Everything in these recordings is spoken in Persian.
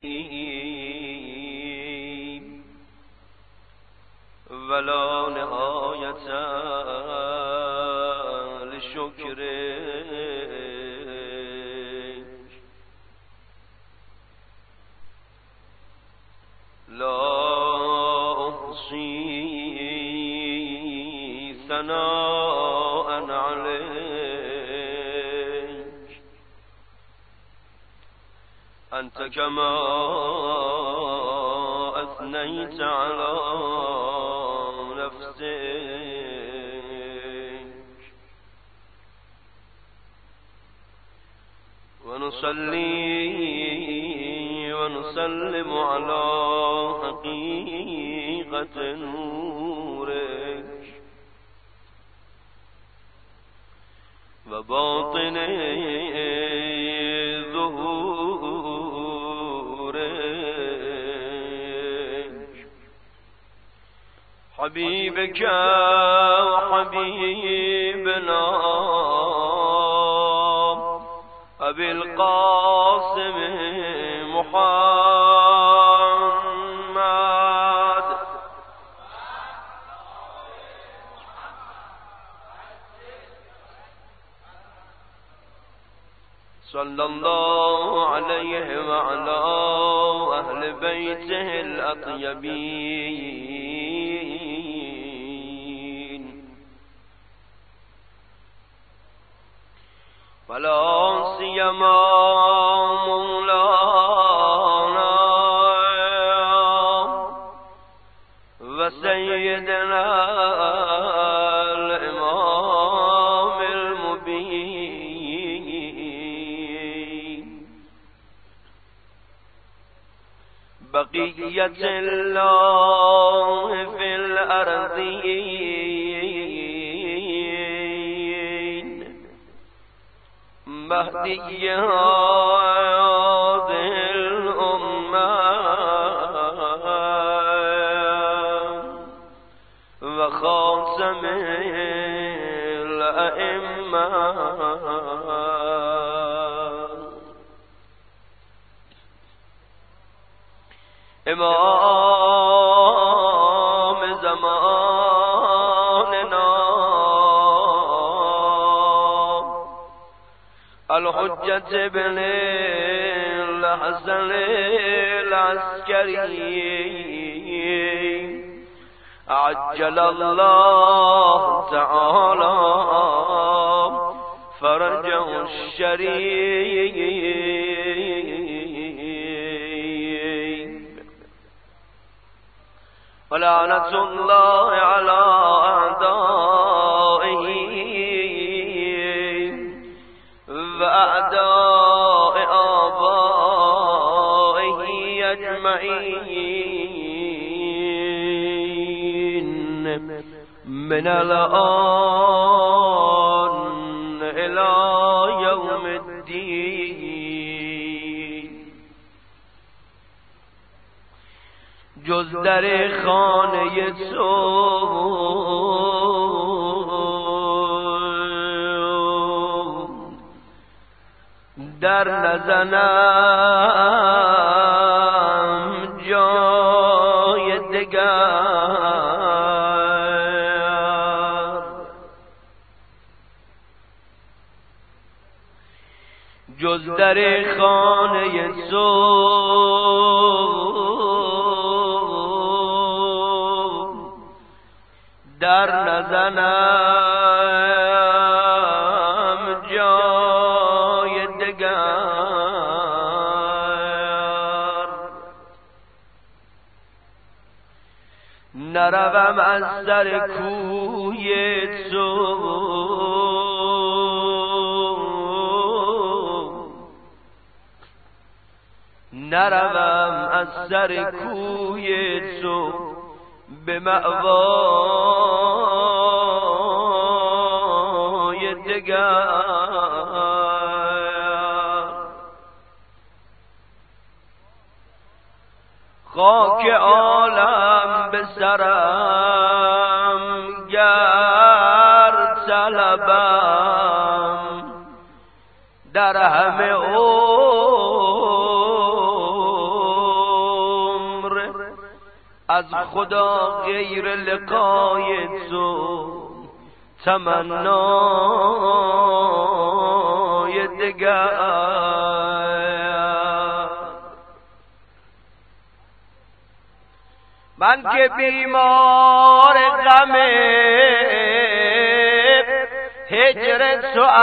ولا نهایت لشکرک لا احصی ثناء علیک انت كما اثنیت علی ونصلي ونسلم على حقيقة نورك وباطن ظهورك حبيبك وحبيبنا أبي القاسم محمد صلى الله عليه وعلى أهل بيته الأطيبين ولا سيما مولانا وسيدنا الإمام المبين بقية الله في الأرضين مهدي هذه الأمة وخاتم الأئمة إمام زماننا الحجة ابن الحسن العسكري عجل الله تعالى فرجه الشريف ولعنة الله على أعدائه وأعداء آبائه أجمعين من الآن إلى يوم الدين جز در خانه در نزنم جای دگر جز در خانه در نزنم جای دگر نروم از در کوی تو نروم از در کوی تو به مأوای دگر خاک عالم به سرم گر طلبم در همه از خدا غیر لقای تو تمنای دگر. من که بیمار غم هجر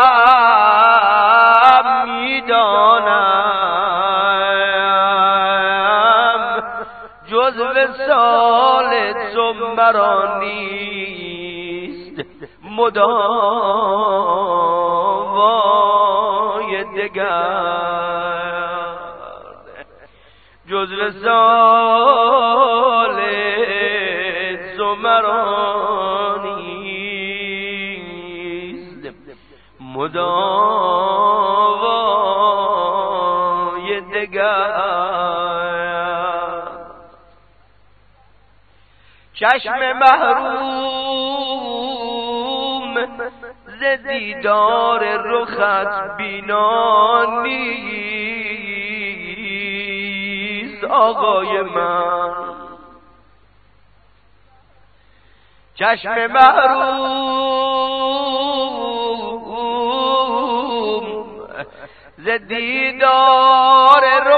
توام میدانم، جز وصال تو مرا نیست مداوای دگر، جز وصال تو مرا نیست مداوای دگر. چشم محروم ز دیدار رخت بینا نیست آقای من، چشم محروم ز دیدار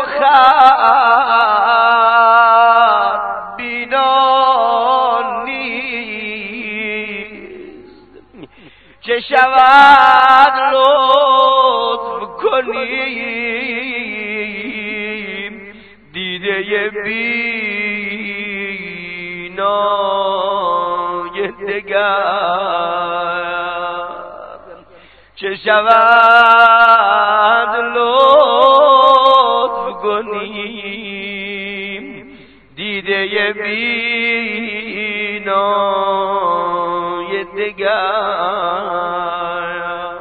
رخت بینا نیست. چه شود لطف کنیم دیده بینای دگر، چه شود لطف کنیم دیده بینای دگر.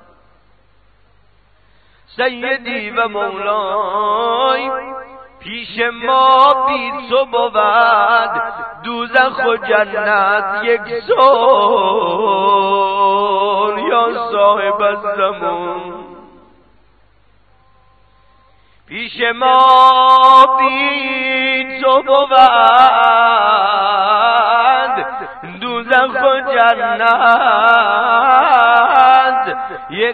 سیدی و مولای پیش ما بی تو بود دوزخ و جنت یک سون یا صاحب الزمان. پیش ما بی تو بود دوزخ و جنت یک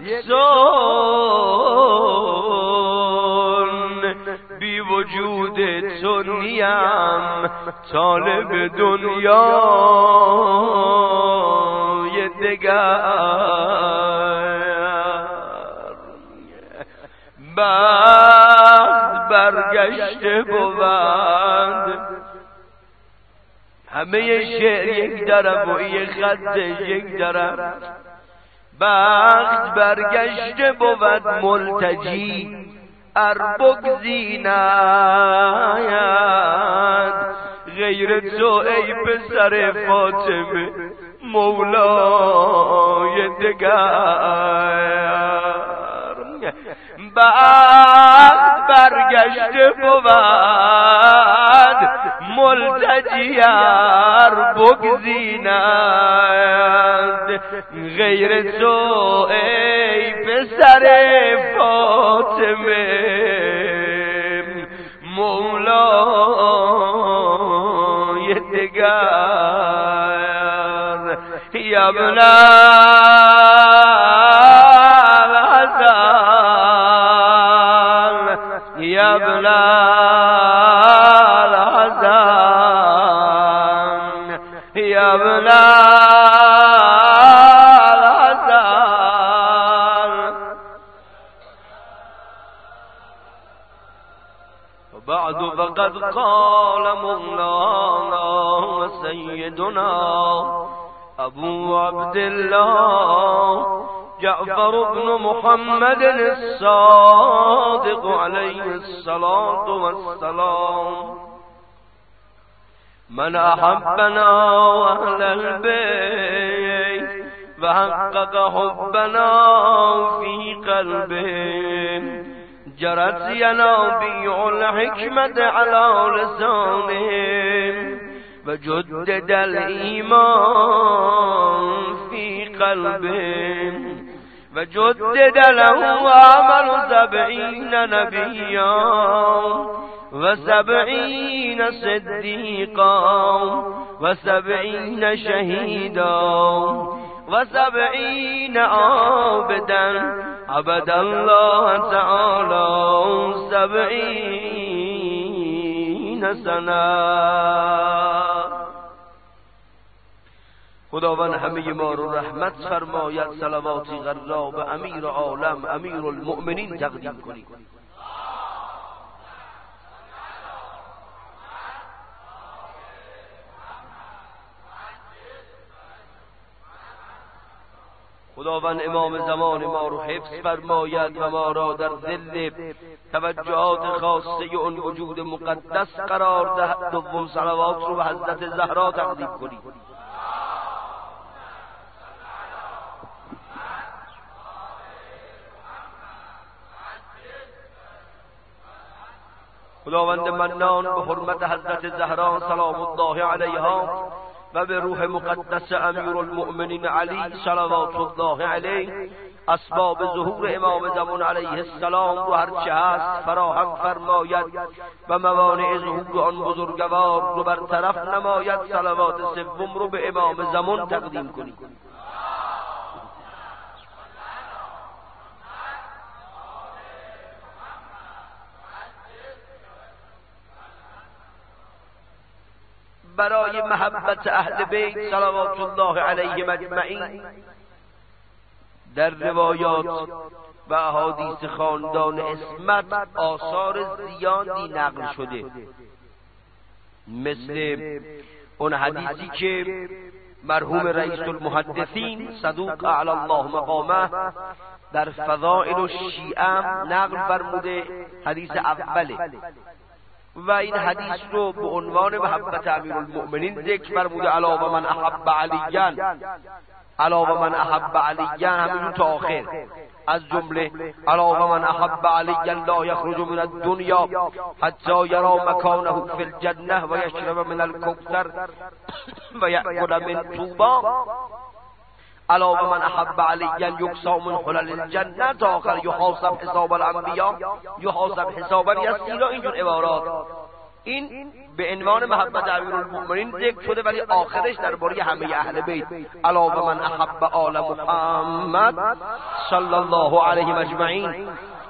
سون، بی وجود تو نیم طالب دنیای دگر. بخت برگشته بود، همه شعر یک درم و یک خطش یک درم. بخت برگشته بود ملتجی اربگزی ناید غیر تو ای پسر فاطمه مولای دگر. بخت برگشته بود ملتجی اربگزی ناید غیر تو ای پسر فاطمه مولای دگر. یا ابن الحسن یا ابن الحسن یا ابن بعد فقد قال مولانا وسيدنا أبو عبد الله جعفر بن محمد الصادق عليه الصلاة والسلام: من أحبنا وأهل البيت وحقق حبنا في قلبه جرت ينابيع الحكمة على لسانهم وجدد الإيمان في قلبهم وجدد له عمل 70 نبيا و70 70 صدیقا و 70 شهیدا و 70 عابدا عبد الله تعالی 70 سنه. خداوند همه ما رو رحمت فرماید. صلواتی غرا به امیر عالم امیر المؤمنین تقدیم کنید. خداوند امام زمان ما رو حفظ فرماید و ما را در ظل توجهات خاصه اون وجود مقدس قرار دهد. دوم صلوات رو به حضرت زهرا تقدیم کنید. خداوند منان به حرمت حضرت زهرا سلام الله علیها و به روح مقدس امیر المؤمنین علی صلوات الله علیه اسباب ظهور امام زمان علیه السلام رو هرچه هست فراهم فرماید و موانع ظهور آن بزرگوار رو برطرف نماید. صلوات سوم رو به امام زمان تقدیم کنید. برای محبت اهل بیت صلوات الله علیهم اجمعین در روایات و احادیث خاندان عصمت آثار زیادی نقل شده، مثل اون حدیثی که مرحوم رئیس المحدثین صدوق اعلی الله مقامه در فضائل الشیعه نقل فرموده. حدیث اوله و این حدیث رو به عنوان محبت امیرالمؤمنین ذکر فرموده. علاوه من احب علیان، علاوه من احب علیان همین تا آخر، از جمله علاوه من احب علیان لا یخرج من الدنیا حتی یرا مکانه فی الجنه و یشرب من الکوثر و یأکل من طوبا. علاوه من احب علیان یکسا من حلل الجنه تا آخر یحاسب حساب الانبیا یحاسب حسابا یسیرا. اینجور عبارات این به عنوان محبت امیرالمؤمنین ذکر شده، ولی آخرش درباره همه اهل بیت. علاوه من احب آل محمد صلی الله علیه اجمعین.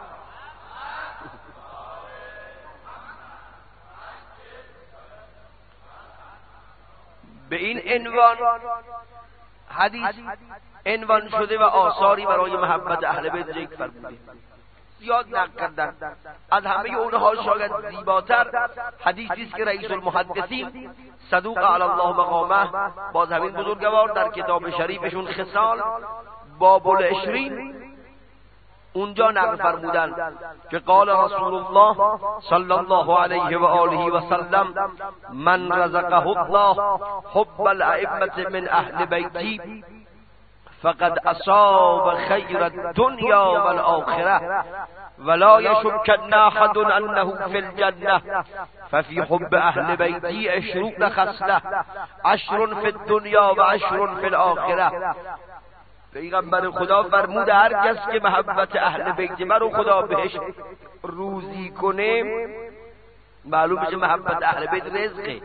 به این عنوان حدیث عنوان شده و آثاری برای محبت اهل بیت ذکر فرموده. زیاد نقل کردن. از همه اونها شاید زیباتر حدیثی است که رئیس المحدثین صدوق علی الله مقامه باز همین بزرگوار در کتاب شریفشون خصال باب العشرین اونجا نقل فرمودن که قال رسول الله صلی الله علیه و آله و سلم من رزقه الله حب الائمه من اهل بیتی فقد اصاب خیر الدنیا والآخره ولا يشكن احد انه في الجنه ففي حب اهل بیتی 20 خصله 10 في الدنیا و 10 في الاخره. پیغمبر خدا فرموده هر کس که محبت اهل بیت مرو خدا بهش روزی کنه، معلوم میشه محبت اهل بیت رزقه.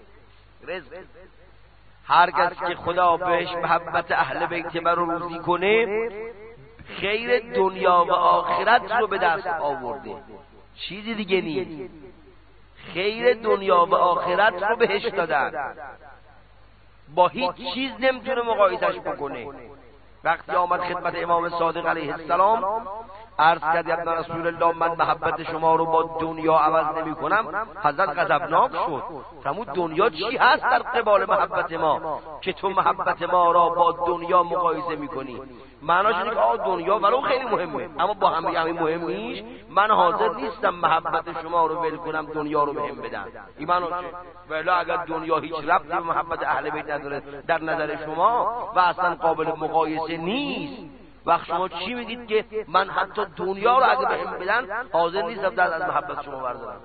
هر کس که خدا بهش محبت اهل بیت مرو روزی کنه خیر دنیا و آخرت رو به دست آورده، چیزی دیگه نیست. خیر دنیا و آخرت رو بهش دادن، با هیچ چیز نمیتونه مقایسش بکنه. وقتی آمد خدمت امام صادق علیه السلام عرض کرد ابن رسول الله من محبت شما رو با دنیا عوض نمی کنم، حضرت غضبناک شد. فرمود دنیا چی هست در قبال محبت ما که تو محبت ما را با دنیا مقایسه می کنی؟ معناش اینه که دنیا ولو خیلی مهمه اما با همه مهم نیست. من حاضر نیستم محبت شما رو ول کنم دنیا رو بهم بدم. این معناشه. ولی اگر دنیا هیچ ربطی به محبت اهل بیت نداره در نظر شما و اصلا قابل مقایسه نیست، وقت شما چی میگید که من حتی دنیا رو اگه بهم بدن حاضر نیستم دست از محبت شما بردارم؟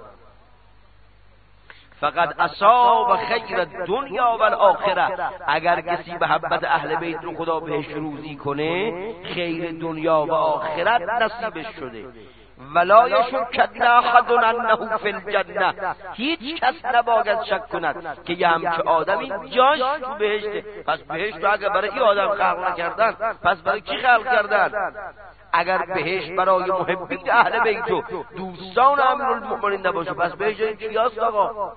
فقط اصاب خیر دنیا و الاخره. اگر کسی محبت اهل بیت رو خدا بهش روزی کنه خیر دنیا و آخرت نصیبش شده. ولا یشکن احد انه فی الجنه، هیچ کس نباید شک کند که یه همچه آدمی جاش تو بهشته. پس بهشت رو اگر برای این آدم خلق نکردن، پس برای کی خلق کردن؟ اگر بهشت برای محبین اهل بیت و دوستان امیرالمؤمنین نباشه، پس بهشت کیاست آقا؟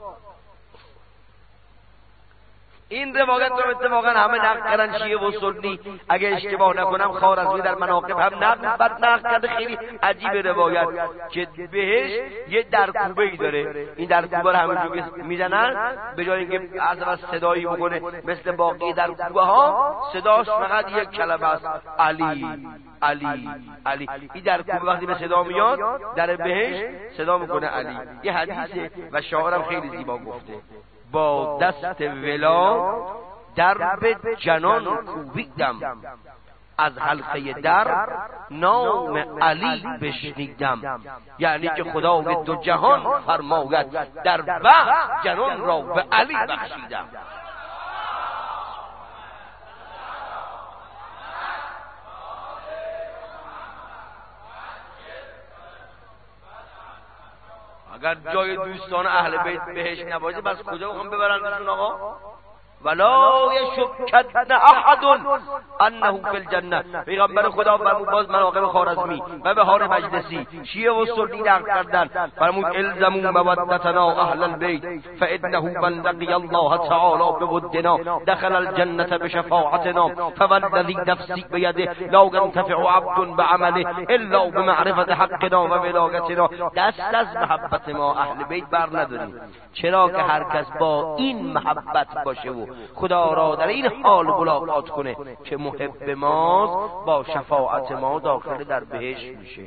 این روایت رو اتفاقا همه نقل کردن، شیعه و سنی. اگه اشتباه نکنم خوارزمی در مناقب هم نقل کرده. خیلی عجیب روایت که بهش یه درکوبه‌ای داره، این درکوبه رو همونجوری میزنن، به جای اینکه از صدایی بکنه مثل باقی درکوبه ها، صداش فقط یک کلمه است: علی علی علی. این درکوبه وقتی به صدا میاد در بهش صدا میکنه علی. یه حدیثه و شاعرم خیلی زیبا گفته: با دست ولا درب جنان کوبیدم، از حلقه در نام علی بشنیدم. یعنی که خدای دو جهان فرماید در وقت جنان را به علی بخشیدم. اگر جای دوستان اهل بیت بهش نباشه، بس کجا میخوام ببرنشون آقا؟ ولا یشکن احد انه فی الجنه. پیغمبر خدا فرمود، باز مناقب خوارزمی و بهار مجلسی شیعه و سنی نقل کردن، فرمود: الزموا مودتنا اهل البیت فانه من لقی الله تعالی بودنا دخل الجنه بشفاعتنا فوالذی نفسی بیده لا ينتفع عبد بعمله الا بمعرفت حقنا و ولایتنا. دست از محبت ما اهل بیت بر نداریم، چرا که هر کس با این محبت باشه و خدا را در این حال ملاقات کنه که محب ماست، با شفاعت ما داخل در بهشت میشه.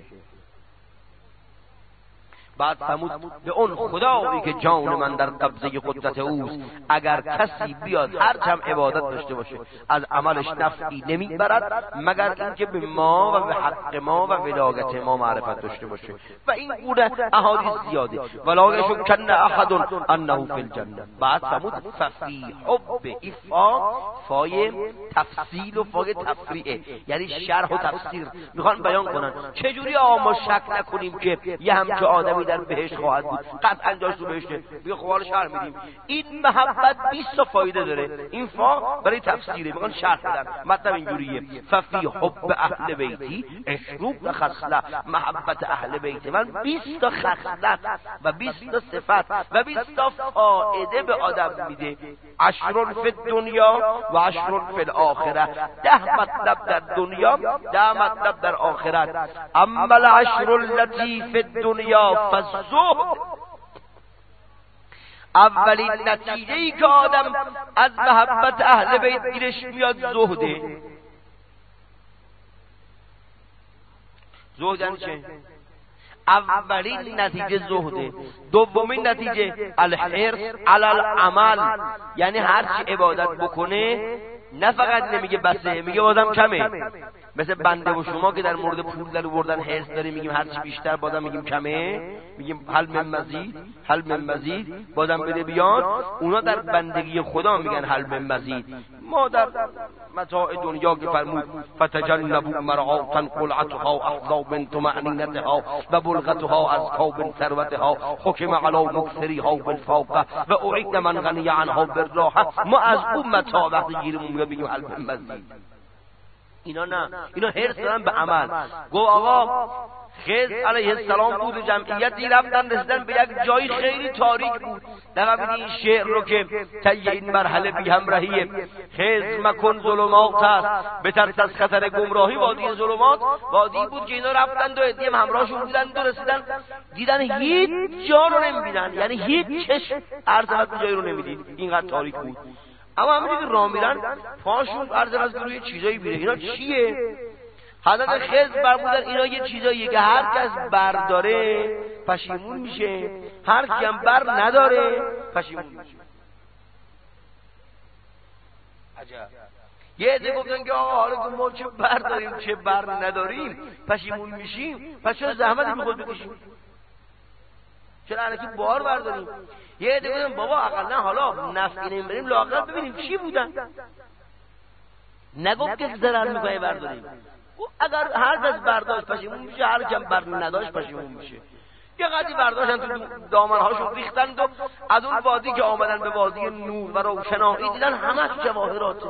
بعد فرمود: به اون خدایی که جان من در قبضه قدرت اوست، اگر کسی بیاد هر چم عبادت داشته باشه از عملش نفعی نمیبرد مگر اینکه به ما و به حق ما و ولایت ما معرفت داشته باشه. و این گونه احادیث زیاده. ولا یشکن احد انه فی الجنه. بعد فرمود: ففی حب افا، فای تفصیل و فای تفریعه، یعنی شرح و تفسیر میخوان بیان کنن چجوری ما شک نکنیم که یه همچه آدمی در بهشت خواهد بود، قطعا جاش تو بهشته. بیا خب حالا شرح میدیم. این محبت 20 تا فایده داره. این فا برای تفسیره، میخوان شرح بدن. مطلب اینجوریه: ففی حب اهل بیتی اشروق خصله. محبت اهل بیت من 20 تا خصلت و 20 تا صفت و 20 تا فایده به آدم میده. 10 فی الدنیا و 10 فی الاخره. 10 مطلب در دنیا، 10 مطلب در آخرت. اما العشر التي فی الدنیا فالزهد. اولین نتیجه ای که آدم از محبت اهل بیت گیرش میاد زهده. زهد یعنی چه؟ اولین نتیجه زهده. دومین نتیجه الحرص علی العمل، یعنی هر چی عبادت بکنه نه فقط نمیگه بسه، میگه بازم کمه. مثل بنده و شما که در مورد پول در آوردن حرص داریم، میگیم هر چی بیشتر، بازم میگیم کمه، میگیم هل من مزید، هل من مزید، بازم بده بیاد. اونا در بندگی خدا میگن هل من مزید. ما در متاع دنیا که فرمود فتجنبوا مرعاتا قلعتها احظا من طمأنینتها و بلغتها از قوب ثروتها حکم علی مکثریها بالفاقه و اعید من غنی عنها بالراحه. ما از اون متاع وقتی گیرمون میاد میگیم هل من مزید. اینا نه، اینا حرص دارن به عمل. گو آقا خضر علیه السلام بود و جمعیتی رفتن رسیدن به یک جایی خیلی تاریک بود. نقبید این شعر رو که طی این مرحله بی همراهیه: خضر مکن ظلمات است بترس از خطر گمراهی. وادی ظلمات وادی بود که اینا رفتن و عده‌ای هم همراهشون بودن و رسیدن دیدن هیچ جا رو نمی‌بینن، یعنی هیچ چشم عرض از جایی رو نمی‌دید، اینقدر تاریک بود. اما همونجوری که راه میرن پاشون عرض از روی چیزایی میره. اینا چیه؟ حضرت خضر فرمودن اینا یه چیزاییه که هر کس برداره پشیمون میشه، هر کی هم بر نداره پشیمون میشه. عجب. یه عده گفتن که آقا حالا که ما چه برداریم چه بر نداریم پشیمون میشیم، پس چرا زحمتی میخواد بکشیم؟ چرا الکی بار برداریم؟ یه عده گفتن بابا اقلا حالا نفعی نمیبریم، لااقل ببینیم چی بودن. نگفت که ضرر میکنه برداریم، اگر هر کس برداشت پشیمون میشه، هر کم بر نداشت پشیمون میشه. یه قضیه برداشتن تو دامنهاشون ریختند و از اون وادی که آمدن به وادی نور و روشنایی دیدن همه جواهراته.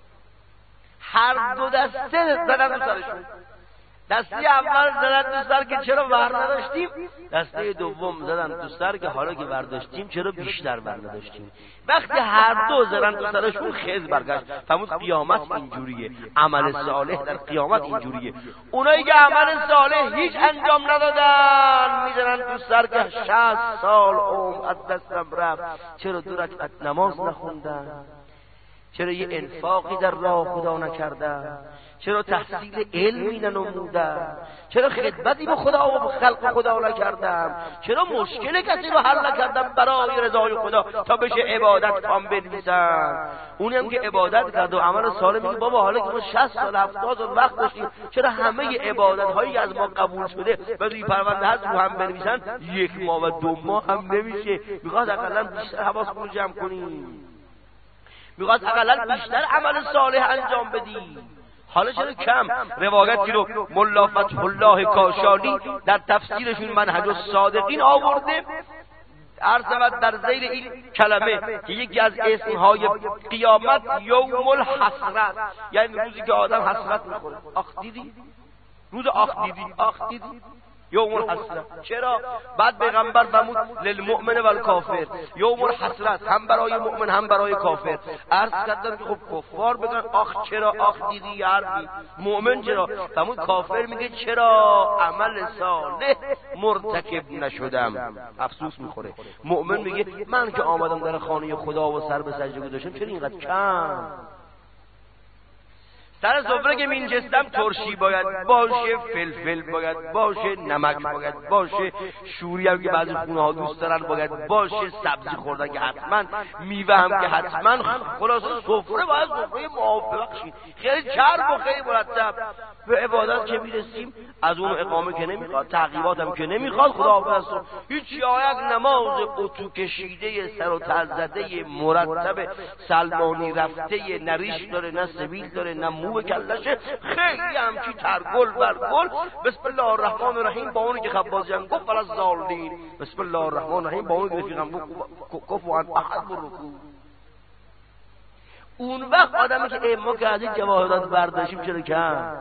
هر دو دسته زدن تو سرشون. دسته اول زدن تو سر که چرا ور نداشتیم، دسته دوم زدن تو سر که حالا که ور داشتیم چرا بیشتر ور نداشتیم. وقتی هر دو زدن تو سرشون خیز برگشت. فهمود قیامت اینجوریه، عمل صالح در قیامت اینجوریه. اونایی که عمل صالح هیچ انجام ندادن میزنن تو سر که 60 سال عمر از دستم رفت، چرا 2 رکعت نماز نخوندن، چرا یه انفاقی در راه خدا نکردن، چرا تحصیل علمی ننمودم، چرا خدمتی به خدا و به خلق خدا نکردم، چرا مشکل کسی رو حل نکردم برای رضای خدا تا بشه عبادت کام بنویسن. اونی هم که عبادت کرد و عمل صالح میگه بابا حالا که ما 60 سال 70 سال وقت داشتیم چرا همه عبادت هایی از ما قبول شده و روی پرونده هست رو هم بنویسن، 1 ماه و 2 ماه هم نمیشه. میخواد اقلا بیشتر حواسمون رو جمع کنیم، میخواد اقلا بیشتر عمل صالح انجام بدیم. حالا چرا کم؟ روایتی رو ملا فتح الله کاشانی در تفسیرشون منهج الصادقین آورده. عرض در ذیل این کلمه که یکی از اسمهای قیامت یوم الحسرت، یعنی روزی که آدم حسرت میخوره. آخ دیدی؟ روز آخ دیدی؟ یوم الحسرت. چرا؟ بعد پیغمبر فرمود للمؤمن والکافر یوم الحسرت، هم برای مؤمن هم برای کافر. عرض کردم که خب کفار بگن آخ چرا آخ دیدی یا عربی، مؤمن چرا؟ فرمود کافر میگه چرا عمل صالح مرتکب نشدم، افسوس میخوره. مؤمن میگه من که آمدم در خانه خدا و سر به سجده گذاشتم چرا اینقدر کم؟ سر سفره که مینشستم ترشی باید باشه، فلفل باید باشه، نمک باید باشه، شوری هم که بعضی خونه ها دوست دارن باید باشه، سبزی خوردن که حتما، میوه هم که حتما. خلاصه سفره باید سفره موافق شید، خیلی چرب و خیلی مرتب. به عبادت که میرسیم از اون اقامه که نمیخواد، تعقیبات هم که نمیخواد، خداحافظ هیچ یک نماز اتو کشیده سر و تل زده مرتب سلمانی رفته، نه ریش داره نه سبیل داره نه مو به کلشه، خیلی همچی ترگل برگل. بسم الله الرحمن الرحیم با اونی که خبازیان گفت ولا الضالین، بسم الله الرحمن الرحیم با اونی که رفیقم گفت و احد برکوع. اون وقت آدمی که ما که از این جواهرات برداشتیم چرا کم؟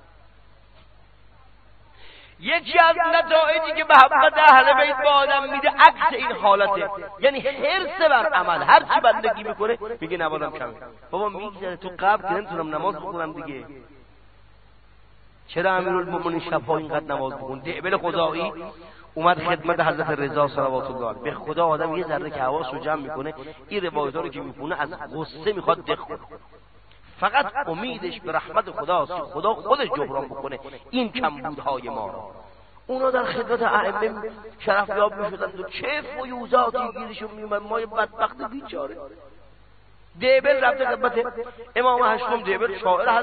یکی از نتایجی که محبت اهل بیت به آدم میده عکس این حالته، یعنی حرص بر عمل. هر چی بندگی میکنه میگه نمازم کمه، بابا میگذره تو قبل که نمیتونم نماز بخونم دیگه. چرا امیرالمومنین شبها اینقدر نماز بخون؟ دعبل خدایی اومد خدمت حضرت رضا صلوات الله علیه. به خدا آدم یه ذره که حواسو جمع میکنه این روایت‌ها رو که میخونه از غصه میخواد دخونه، فقط امیدش به رحمت خداست که خدا خودش جبران بکنه این کمبودهای ما را. اونا در خدمت ائمه شرف یاب میشدند و چه فیوزاتی گیرشون میومد. ما بدبخت بیچاره دیبل رفته خدمت امام هشتم. دیبل شاعر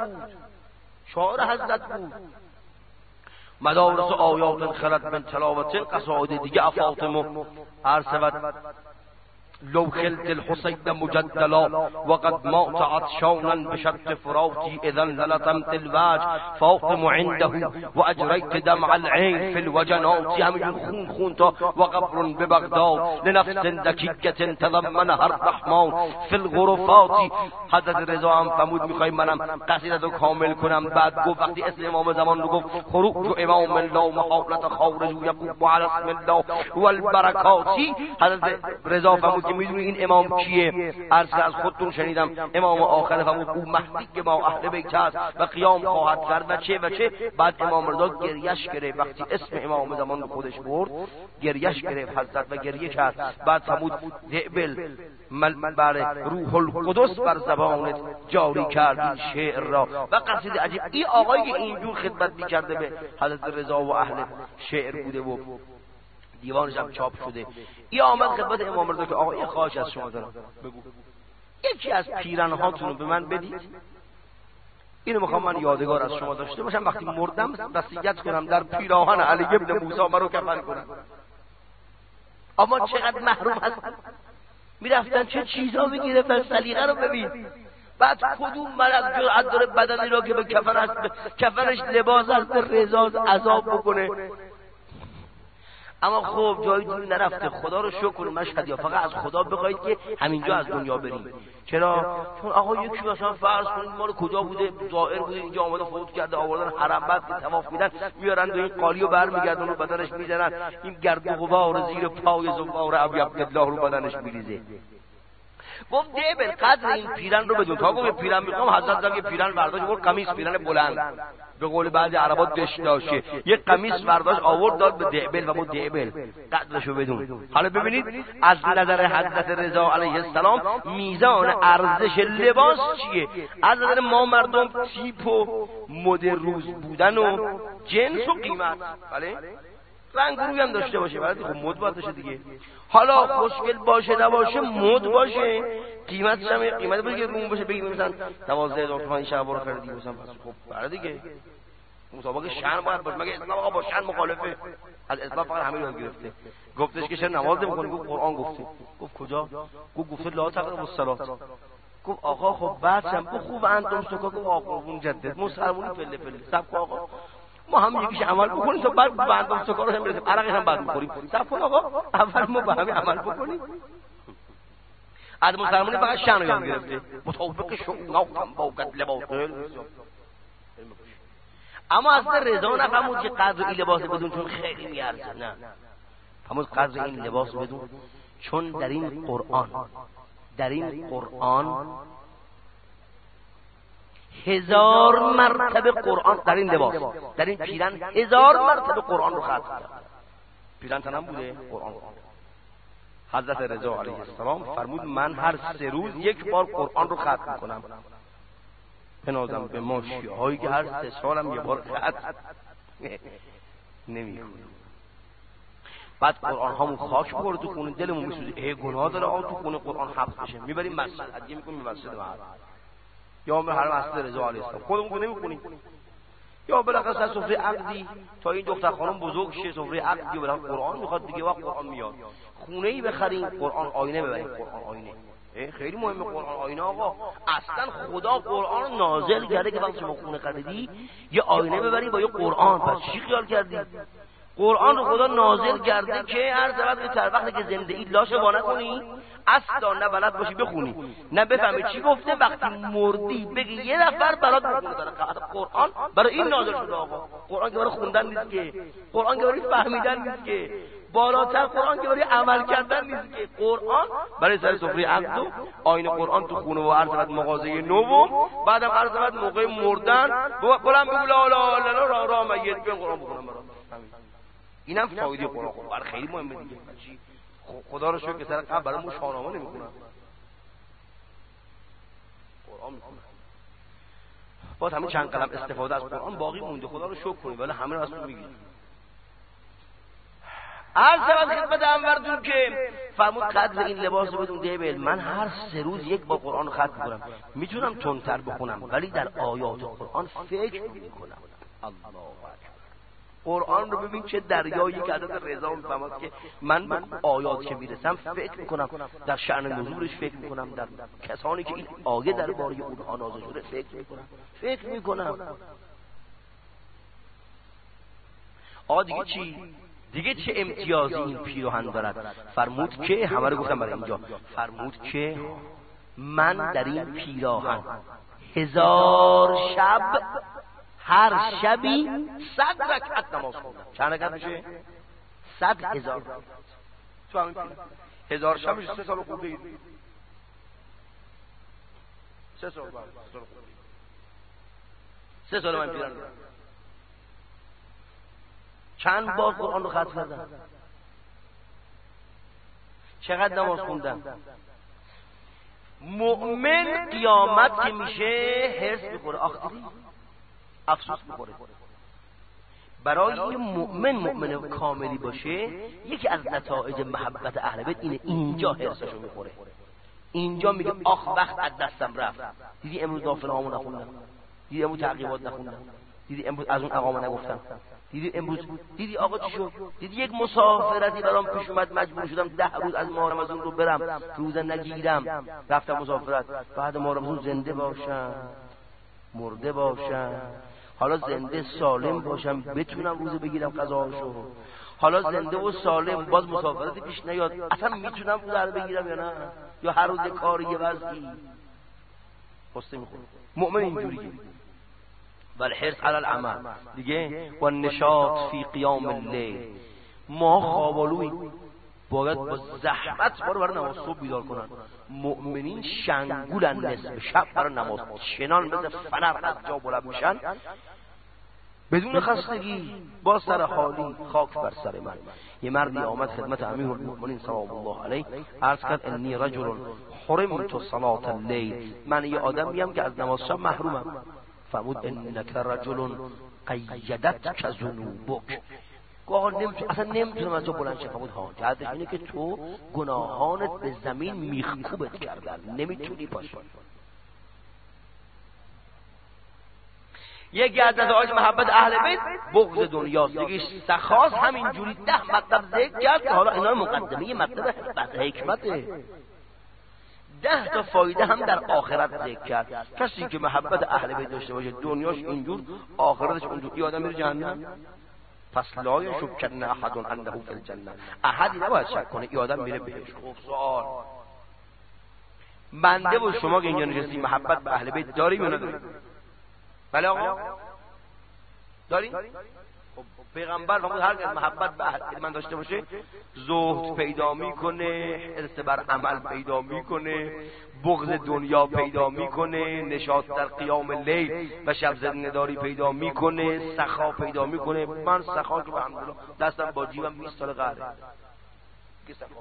حضرت بود. مدارس آیات خلط من تلاوت قصاید دیگه افاطمه عرصبت لو خلت الحسين مجدلا وقد مات عطشانا بشد فراتي اذا للطمت الوجه فاطم عنده واجريت دمع العين في الوجنات. همین خون تا وقبر ببغداد لنفس دقيقة تضمنها الرحمن في الغرفات. حضرت رضا هم فرمود میخوایم منم قصیده رو کامل کنم. بعد گفت وقتی اسم امام زمان رو گفت خروج امام الله محاولت خارج یقوم على اسم الله والبرکاتی. حضرت رضا فرمود میدونی این امام کیه؟ عرض از خودتون شنیدم امام آخر فرمود او مهدی که ما اهل بیت است و قیام خواهد کرد و چه. بعد امام رضا گریش گرفت. وقتی اسم امام زمان رو خودش برد گریش گرفت حضرت و گریه کرد. بعد فرمود دعبل روح القدس بر زبانت جاری کرد این شعر را. و قصیده عجیب. این آقایی که اینجور خدمت می‌کرده به حضرت رضا و اهل شعر بوده و دیوانش هم چاپ شده. این آمد خدمت امام رضا که آقا یه خواهش از شما دارم، بگو یکی از پیرنهاتون رو به من بدید، اینو میخوام من یادگار از شما داشته باشم، وقتی مردم وصیت کنم در پیراهن علی ابن موسی مرا کفن کنم. اما چقدر محروم هستن، میرفتن چه چیزا میگرفتن. سلیقه رو ببین. بعد کدوم مرد جرأت داره بدنی را که به کفنش لباس است به رضا عذاب بکنه؟ اما خب جای دیگه نرفته. خدا رو شکر مشهد یا فقط از خدا بخواید که همینجا از دنیا بریم. چرا؟ چون آقا یکی مثلا فرض کنید مال کجا بوده، زائر بوده، اینجا آمده فوت کرده، آوردن حرم، بعد که طواف میدن میارن و این قالیو برمیگردن رو بدنش میزنن، این گرد و غبار زیر پای زبار ابی عبدالله رو بدنش میریزه. گفت دبل قدر این پیرن رو بدون. تا گفت پیرن میخوام، حضرت داره پیرن برداشت بود، قمیص پیرن بلند به قول بعضی عربا دشداشه، یه قمیص برداشت آورد داد به دبل و با دبل قدرشو بدون. حالا ببینید از نظر حضرت رضا علیه السلام میزان ارزش لباس چیه؟ از نظر ما مردم تیپ و مد روز بودن و جنس و قیمت، بله رنگ روی هم داشته باشه، ولی خب مد باید باشه دیگه. حالا خوشگل باشه نباشه مد باشه، قیمتش هم قیمت باشه که روم باشه. بگیم مثلا 12000 تومان این شب رو خریدی مثلا، خب برای دیگه مسابقه شأن باید باشه. مگه اسلام آقا با شأن مخالفه؟ از اسلام فقط همین رو گرفته. گفتش که چرا نماز نمی‌خونی؟ گفت قرآن گفته. گفت کجا؟ گفته لا تقربوا الصلاة. گفت آقا خب بعدم خوب انتم سکا. گفت آقا اون جدد مسلمونی پله پله سب کن آقا، ما هم یکیش عمل بکنیم تا بعد بندم سکا رو هم برسیم، عرقی هم بعد بخوریم. سب کن آقا، اول ما به همین عمل بکنیم. از مسلمانی فقط شأن رو یاد گرفته، مطابق شعونا با لباس. اما اصلا رضا نفهمود که قدر این لباس بدون چون خیلی میارزه. نه، فهمود قدر این لباس بدون چون در این قرآن 1000 مرتبه قرآن در این لباس، در این پیرن 1000 مرتبه قرآن رو ختم کرد. پیرن تنم بوده قرآن. حضرت رضا علیه السلام فرمود من هر 3 روز یک بار قرآن رو ختم میکنم. بنازم به ماشی هایی که هر 3 سالم یه بار ختم نمیخونم. بعد قرآن هامون خاک بخوره تو خونه، دلمون میسوزه ای گناه داره آن تو خونه قرآن حفظ بشه. میبریم مسجد ادیه میکنیم مسجد محل یا به هر مسجد رضا علیه السلام، خودمون نمیخونیم. یا بالاخره سفره عقدی تا این دختر خانم بزرگ شه، سفره عقدی و قرآن میخواد دیگه، وقت قرآن میاد. خونه ای بخریم قرآن آینه ببریم. قرآن آینه خیلی مهمه. قرآن آینه آقا اصلا خدا قرآن نازل کرده که وقتی شما خونه خریدی یه آینه ببری با یه قرآن. پس چی خیال کردی؟ قرآن رو خدا نازل کرده که هر وقتی که زنده ای لاشه وا نکنی، اصلا نه بلد باشی بخونی نه بفهمی چی گفته، وقتی مردی بگی یه نفر برات بخونه. قرآن برای این نازل شده آقا. قرآن که برای خوندن نیست که، قرآن که برای فهمیدن نیست که، بالاتر قرآن که برای عمل کردن نیست که. قرآن برای سر سفره عقد و آینه قرآن تو خونه و هر وقت مغازه نوم، بعدم هر وقت موقع مردن بلند بگو لا لا لا را میت بین قرآن بخونم برات. اینم فایده قرآن. خب برای خیلی مهمه دیگه. خدا رو شکر که سر قبل برای ما شاهنامه نمیخونن، قرآن میخونن. باز همین چند قلم استفاده از قرآن باقی مونده، خدا رو شکر کنیم، ولی همه رو از تو میگیم. عرض شود خدمت انوردون که فرمود قدر این لباس رو بدون دیبل. من هر 3 روز یک با قرآن ختم کنم. میتونم تندتر بخونم ولی در آیات قرآن فکر میکنم. الله اکبر. قرآن رو ببین چه دریایی که حضرت رضا میفهمد که من به آیات که میرسم فکر میکنم، در شأن نزولش فکر میکنم، در کسانی که این آیه درباره اونها نازل شده فکر میکنم. دیگه چی؟ دیگه چه امتیازی این پیراهن دارد؟ فرمود که همه رو گفتم برای اینجا، فرمود که من در این پیراهن 1000 شب هر شبی 100 رکعت نماز خوندم. چند رکعت میشه؟ 100,000. تو همین 1000 شبش 3 سال خونده اید. 3 سال خونده. 3 سال من پیران دارم. چند بار قرآن رو ختم کردم. چقدر نماز خوندم. مؤمن قیامت که میشه هرس میخوره، افسوس میخوره. برای یه مؤمن کاملی باشه یکی از نتایج محبت اهل بیت اینه، اینجا هرسشو میخوره. اینجا میگه آخ وقت از دستم رفت. دیدی امروز نافله هامو نخوندم، دیدی امروز تعقیبات نخوندم، دیدی امروز از اون اقامه نگفتم، دیدی امروز دیدی آقا چی شد، دیدی یک مسافرتی برام پیش اومد مجبور شدم 10 روز از ماه رمضان رو برم روزه نگیرم، رفتم مسافرت، بعد ماه رمضان زنده باشم مرده باشم، حالا زنده سالم باشم بتونم روزه بگیرم قضاشو، حالا زنده و سالم باز مسافرتی پیش نیاد اصلا میتونم روزه بگیرم یا نه، یا هر روز کاری یه وضعی قصه میخوره. مؤمن اینجوریه. والحرص علی العمل دیگه و نشاط فی قیام اللیل. ما خوابالوی باید با زحمت ما رو برای نماز صبح بیدار کنن. مؤمنین شنگولن نصف شب برای نماز، چنان مثل فنر از جا بلند میشن بدون خستگی، با سر خالی. خاک بر سر من. یه مردی آمد خدمت امیرالمؤمنین سلام الله علیه، عرض کرد انی رجل حرمت صلاة اللیل، من یه آدمیم که از نماز شب محرومم. فرمود انک رجل قیدتک ذنوبک، اصلا نمیتونم از جا بلند شم. فرمود ها، جهتش اینه که تو گناهانت به زمین میخکوبت کردن، نمیتونی پاشی. یکی از نتایج محبت اهل بیت بغض دنیاست. یکیش سخاست، همینجوری 10 مطلب ذکر کرد که حالا اینا مقدمه مطلب حکمته. 10 تا فایده هم در آخرت ذکر کرد. کسی که محبت اهل بیت داشته باشه دنیاش اینجور آخرتش اونجور، این آدم میره جهنم. پس لا یشکن احد انه فی الجنه، احدی نباید شک کنه این آدم میره بهش. خب سوال، بنده و شما که اینجا نشستیم محبت به اهل بیت داریم یا نداریم؟ بله آقا داریم. خب پیغمبر فرمود هر کس محبت به اهل من داشته باشه زهد پیدا میکنه، حرص بر عمل پیدا میکنه، بغض دنیا پیدا میکنه، نشاط در قیام لیل و شب زنده‌داری پیدا میکنه، سخا پیدا میکنه. من سخا که الحمدلله دستم با جیبم 20 سال قهره که سخا.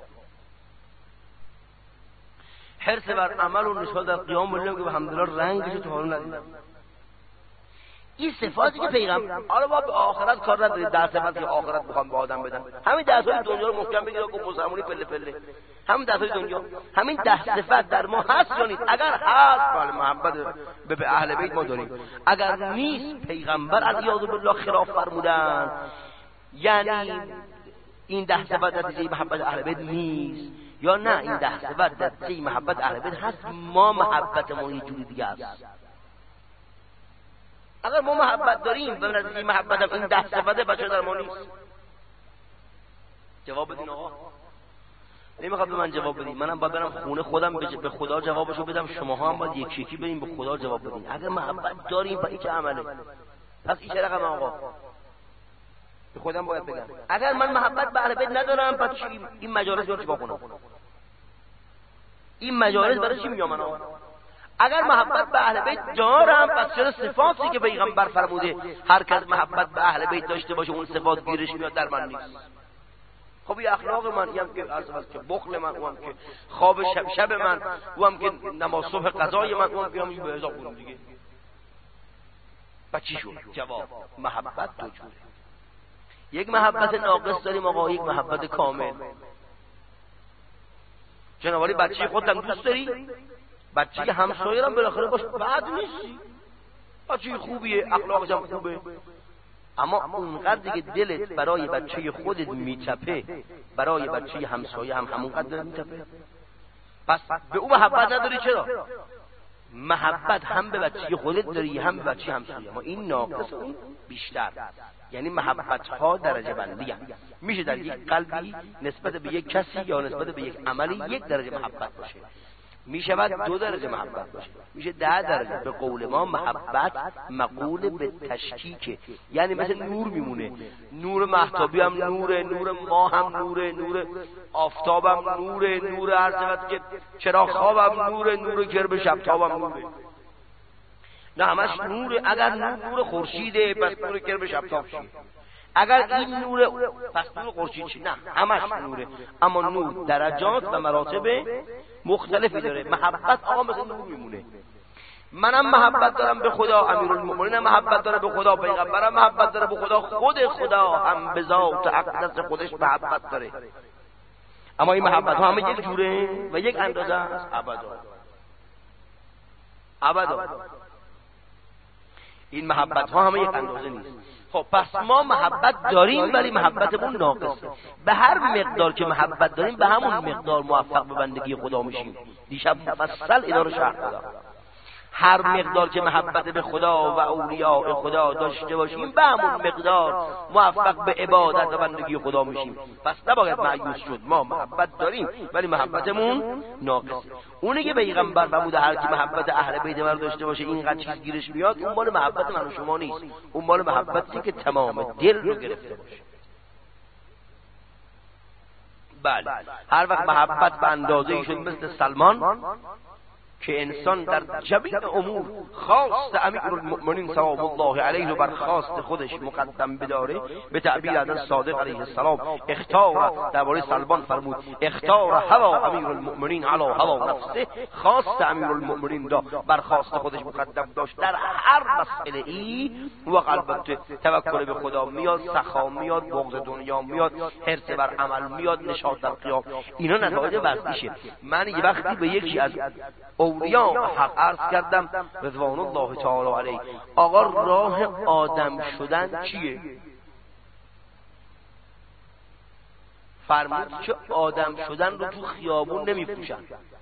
حرص بر عمل و نشاط در قیام لیل که الحمدلله رنگش تو حال ندیدم. این صفاتی که پیغمبر، حالا ما به آخرت کار نداریم، در صفاتی که آخرت میخوام به آدم بدن، همین 10 تا دنیا رو محکم بگیره که مسلمانی پله پله، همین 10 تا دنیا، همین 10 صفت در ما هست یا نیست؟ اگر هست بله محبت به اهل بیت ما داریم، اگر نیست پیغمبر علیاذ بالله خلاف فرمودن، یعنی این 10 صفت نتیجه محبت اهل بیت نیست، یا نه این 10 صفت نتیجه محبت اهل بیت هست، ما محبتمون یه جوری دیگه است. اگر ما محبت داریم و نتیجه محبت هم این 10 صفته بچه در ما نیست. جواب بدین آقا. نمیخواد به من جواب بدین، منم باید برم خونه خودم به خدا جوابشو بدم، شماها هم باید یکی یکی بریم به خدا جواب بدین. اگر محبت داریم با این چه عمله؟ پس این چه رقم آقا؟ به خودم باید بگم اگر من محبت به اهل بیت ندارم پس این مجالس رو چیکار کنم؟ این مجالس برای چی میام من آقا؟ اگر محبت به اهل بیت دارم پس چرا صفاتی که پیغمبر فرموده هر کس محبت به اهل بیت داشته باشه اون صفات گیرش میاد در من نیست؟ خب این اخلاق من، اینم که که بخل من، اونم که خواب شب من، اونم که نماز صبح قضای من، اونم بیام این به حساب کنم دیگه. بچی شد؟ جواب محبت دو جوره. یک محبت ناقص داریم آقا، یک محبت کامل. جنابالی بچه خودم دوست داری؟ بچه همسایه هم بالاخره باش بد نیستی، بچه خوبیه، اخلاقش هم خوبه، اما اونقدر که دلت برای بچه خودت میچپه برای بچه همسایه هم همونقدر دلت میچپه. پس به او محبت نداری. چرا؟ محبت هم به بچه خودت داری هم به بچه همسایه، اما این ناقص این بیشتر. یعنی محبت ها درجه بندی هم. میشه در یک قلبی نسبت به یک کسی یا نسبت به یک عملی 1 درجه محبت باشه، میشود 2 درجه محبت باشه، میشه 10 درجه. به قول ما محبت مقول به تشکیکه، یعنی مثل نور میمونه. نور مهتابی هم نوره، نور ماه هم نوره، نور آفتاب هم نوره، نور هر چقدر که چراغ خواب هم نوره، نور گرب شبتاب هم نوره. نه همش نوره. اگر نور خورشیده پس نور گرب شبتاب چیه؟ اگر این نوره پس نور خورشید چی؟ نه همش نوره، اما نور درجات و مراتب مختلفی داره. محبت آقا مثل نور میمونه. منم محبت دارم به خدا، امیرالمؤمنین محبت داره به خدا، پیغمبرم محبت داره به خدا، خدا هم به ذات اقدس خودش محبت داره. اما این محبت ها همه یک جوره و یک اندازه است. ابدا این محبت ها همه یک اندازه نیست. خب پس ما محبت داریم ولی محبتمون ناقصه. به هر مقدار که محبت داریم به همون مقدار موفق به بندگی خدا میشیم. دیشب مفصل اینا رو شرح دادم. هر مقدار که محبت به خدا و اولیاء خدا داشته باشیم به همون مقدار موفق به عبادت و بندگی خدا میشیم. پس نباید مایوس شد. ما محبت داریم ولی محبتمون ناقصه. اونی که پیغمبر فرموده هر کی محبت اهل بیت من داشته باشه اینقدر چیز گیرش میاد، اون مال محبت من و شما نیست. اون مال محبتی که تمام دل رو گرفته باشه. بله، هر وقت محبت به اندازه‌ای شد مثل سلمان که انسان در جمیع امور خواست امیرالمؤمنین صلی الله علیه و بر خواست خودش مقدم بداره، به تعبیر از صادق علیه السلام اختار، درباره سلمان فرمود اختار هوا امیرالمؤمنین علی هوا نفسه، خواست امیرالمؤمنین را بر خواست خودش مقدم داشت در هر مسئله ای. و البته توکل به خدا میاد، سخا میاد، بغض دنیا میاد، حرص بر عمل میاد، نشاط در قیام. اینا نتایج وضعیشه. من یه وقتی به یکی از اولیاء حق عرض کردم رضوان الله تعالی علیه، آقا راه آدم شدن چیه؟ فرمود که آدم شدن رو تو خیابون نمیفروشن.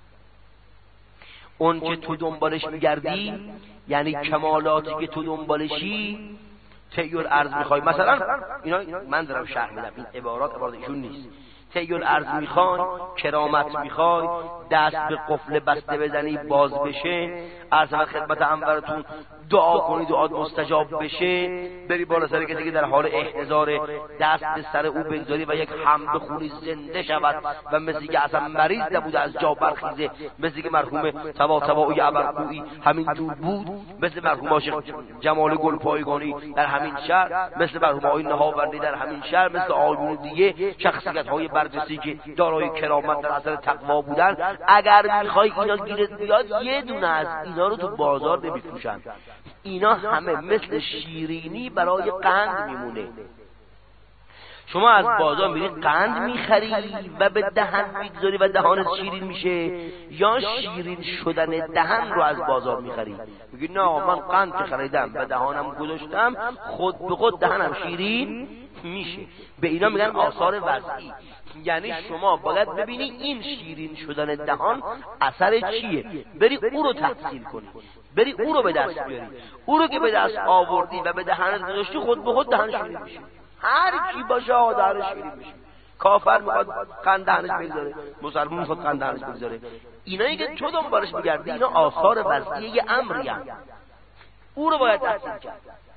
اون که تو دنبالش میگردی یعنی کمالاتی که تو دنبالشی تیول ارز میخوای. مثلا اینا من دارم شرح میدم، این عبارات ایشون نیست. تیول ارز میخوای، کرامت میخوای، دست به قفل بسته بزنی باز بشه، عرض و خدمت انورتون دعا کنی دعات مستجاب بشه، بری بالا سر کسی که در حال احتضار دست به سر او بگذاری و یک حمد خونی زنده شود و مثل که اصلا مریض نبوده از جا برخیزه، مثل که مرحوم طباطبایی عبرقویی همین جور بود، مثل مرحوم عاشق جمال گلپایگانی در همین شهر، مثل مرحوم آقای نهاوندی در همین شهر، مثل آقایون دیگه شخصیت‌های برجسته که دارای کرامت در اثر تقوا بودن. اگر میخوای اینا گیرت بیاد یه دونه از اینا رو تو بازار نمیفروشن. اینا همه مثل شیرینی برای قند میمونه. شما از بازار میری قند میخری و به دهن میگذاری و دهانت شیرین میشه، یا شیرین شدن دهن رو از بازار میخری؟ میگی نه من قند که خریدم و دهانم گذاشتم خود به خود دهنم شیرین میشه. به اینا میگن آثار وضعی. یعنی شما باید ببینی این شیرین شدن دهان اثر چیه، بری او رو تحصیل کنی، بری او رو به دست بیاری. او رو که به دست آوردی و به دهنت گذاشتی خود به خود دهن شیرین میشه. هر کی باشه دهنش شیرین میشه. کافر میخواد قند دهنش بگذاره، مسلمان میخواد قند دهنش بگذاره. اینایی که تو دنبالش میگردی اینا آثار وضعی یه امری هست. او رو باید تحصیل کرد.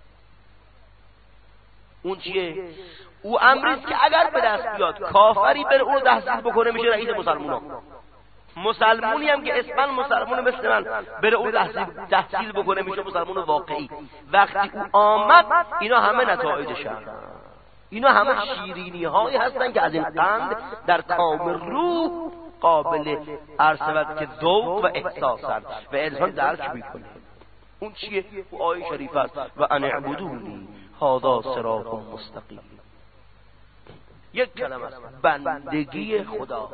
اون چیه؟ او امریست که اگر به دست بیاد کافری بره اون رو تحصیل بکنه میشه رئیس مسلمونا. مسلمونی هم که اسمن مسلمون مثل من بره اون تحصیل بکنه میشه مسلمون واقعی. وقتی او آمد اینا همه نتایجشن، اینا همه شیرینی هایی هستن که از این قند در کام روح قابل ارسلت که ذوق و احساسن و انسان درک میکنه. اون چیه؟ او آیه شریف است و ان اعبدونی هذا صراط مستقیم. یک کلمه است بندگی خدا.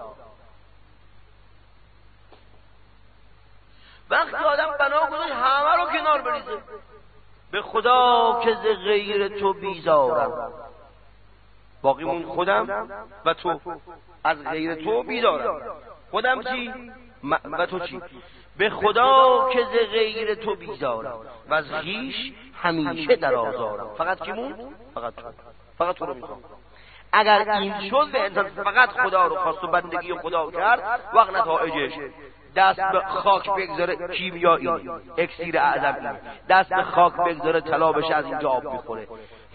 وقتی آدم بنا گذاشت همه رو کنار بریزه، به خدا که ز غیر تو بیزارم، باقی مون خودم و تو، از غیر تو بیزارم. خودم چی؟ و تو چی؟ به خدا که ز غیر تو بیزارم و از خویش همیشه در آزارم. فقط کی مون؟ فقط تو رو میخوام. اگر این شد به انسان فقط خدا رو خواست و بندگی خدا کرد، وقت نتایجش دست به خاک بگذاره کیمیایی، اکسیر اعظم، دست به خاک بگذاره طلا بشه از اینجا آب میخوره.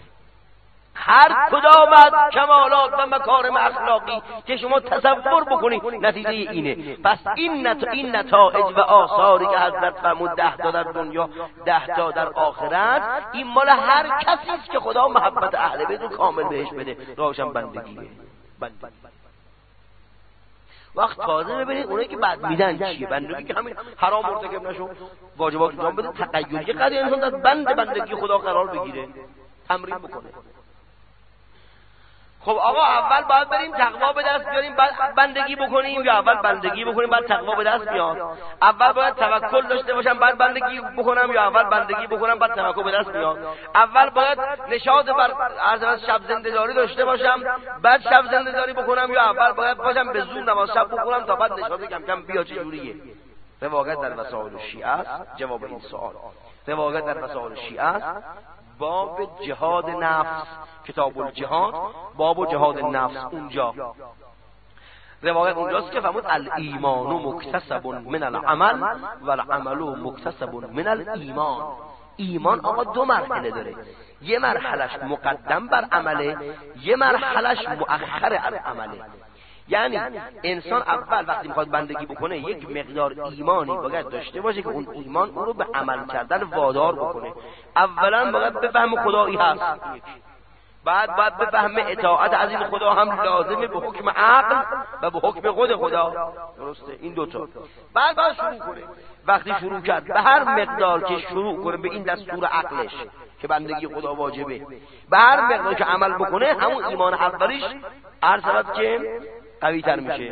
هر کدام از کمالات و مکارم اخلاقی که شما تصور بکنید نتیجه اینه. پس این نتایج و آثاری که حضرت فرمود 10 تا در دنیا 10 تا در آخرت، این مال هر کسی است که خدا محبت اهل بیت رو کامل بهش بده. راهشم بندگیه. وقت تازه ببینید اونایی که بعد میدن چیه. بندگی که همین حرام مرتکب نشو، واجبات انجام بده، تقیدی قضیه انسان در بندگی خدا قرار بگیره، تمرین بکنه. خب آقا اول باید بریم تقوا به دست بیاریم بعد بندگی بکنیم، یا اول بندگی بکنیم بعد تقوا به دست بیاد؟ اول باید توکل داشته باشم بعد بندگی بکنم، یا اول بندگی بکنم بعد توکل به دست بیاد؟ اول باید نشاط بر عرض شب زنده‌داری داشته باشم بعد شب زنده‌داری بکنم، یا اول باید باشم به زور نماز شب بخونم تا بعد نشاط کم کم بیاد؟ چجوریه؟ روایت در وسائل شیعه است. جواب این سوال روایت در وسائل شیعه است، باب جهاد نفس، کتاب الجهاد، باب جهاد نفس، اونجا روایت اونجاست که فرمود الایمان مکتسب من العمل و العمل مکتسب من الایمان. ایمان آقا دو مرحله داره، یه مرحلش مقدم بر عمله، یه مرحلش مؤخر از عمله. یعنی انسان اول وقتی میخواد بندگی بکنه یک مقدار ایمانی باید داشته باشه که اون ایمان اون رو به عمل کردن وادار بکنه. اولا باید بفهم خدایی هست، بعد باید بفهم اطاعت از این خدا هم لازمه به حکم عقل و به حکم خود خدا. درسته؟ این دوتا. بعد باید شروع کنه. وقتی شروع کرد به هر مقدار که شروع کنه به این دستور عقلش که بندگی خدا واجبه، به هر مقدار که عمل بکنه همون ایمان اولیش هر سبب که قوی تر میشه،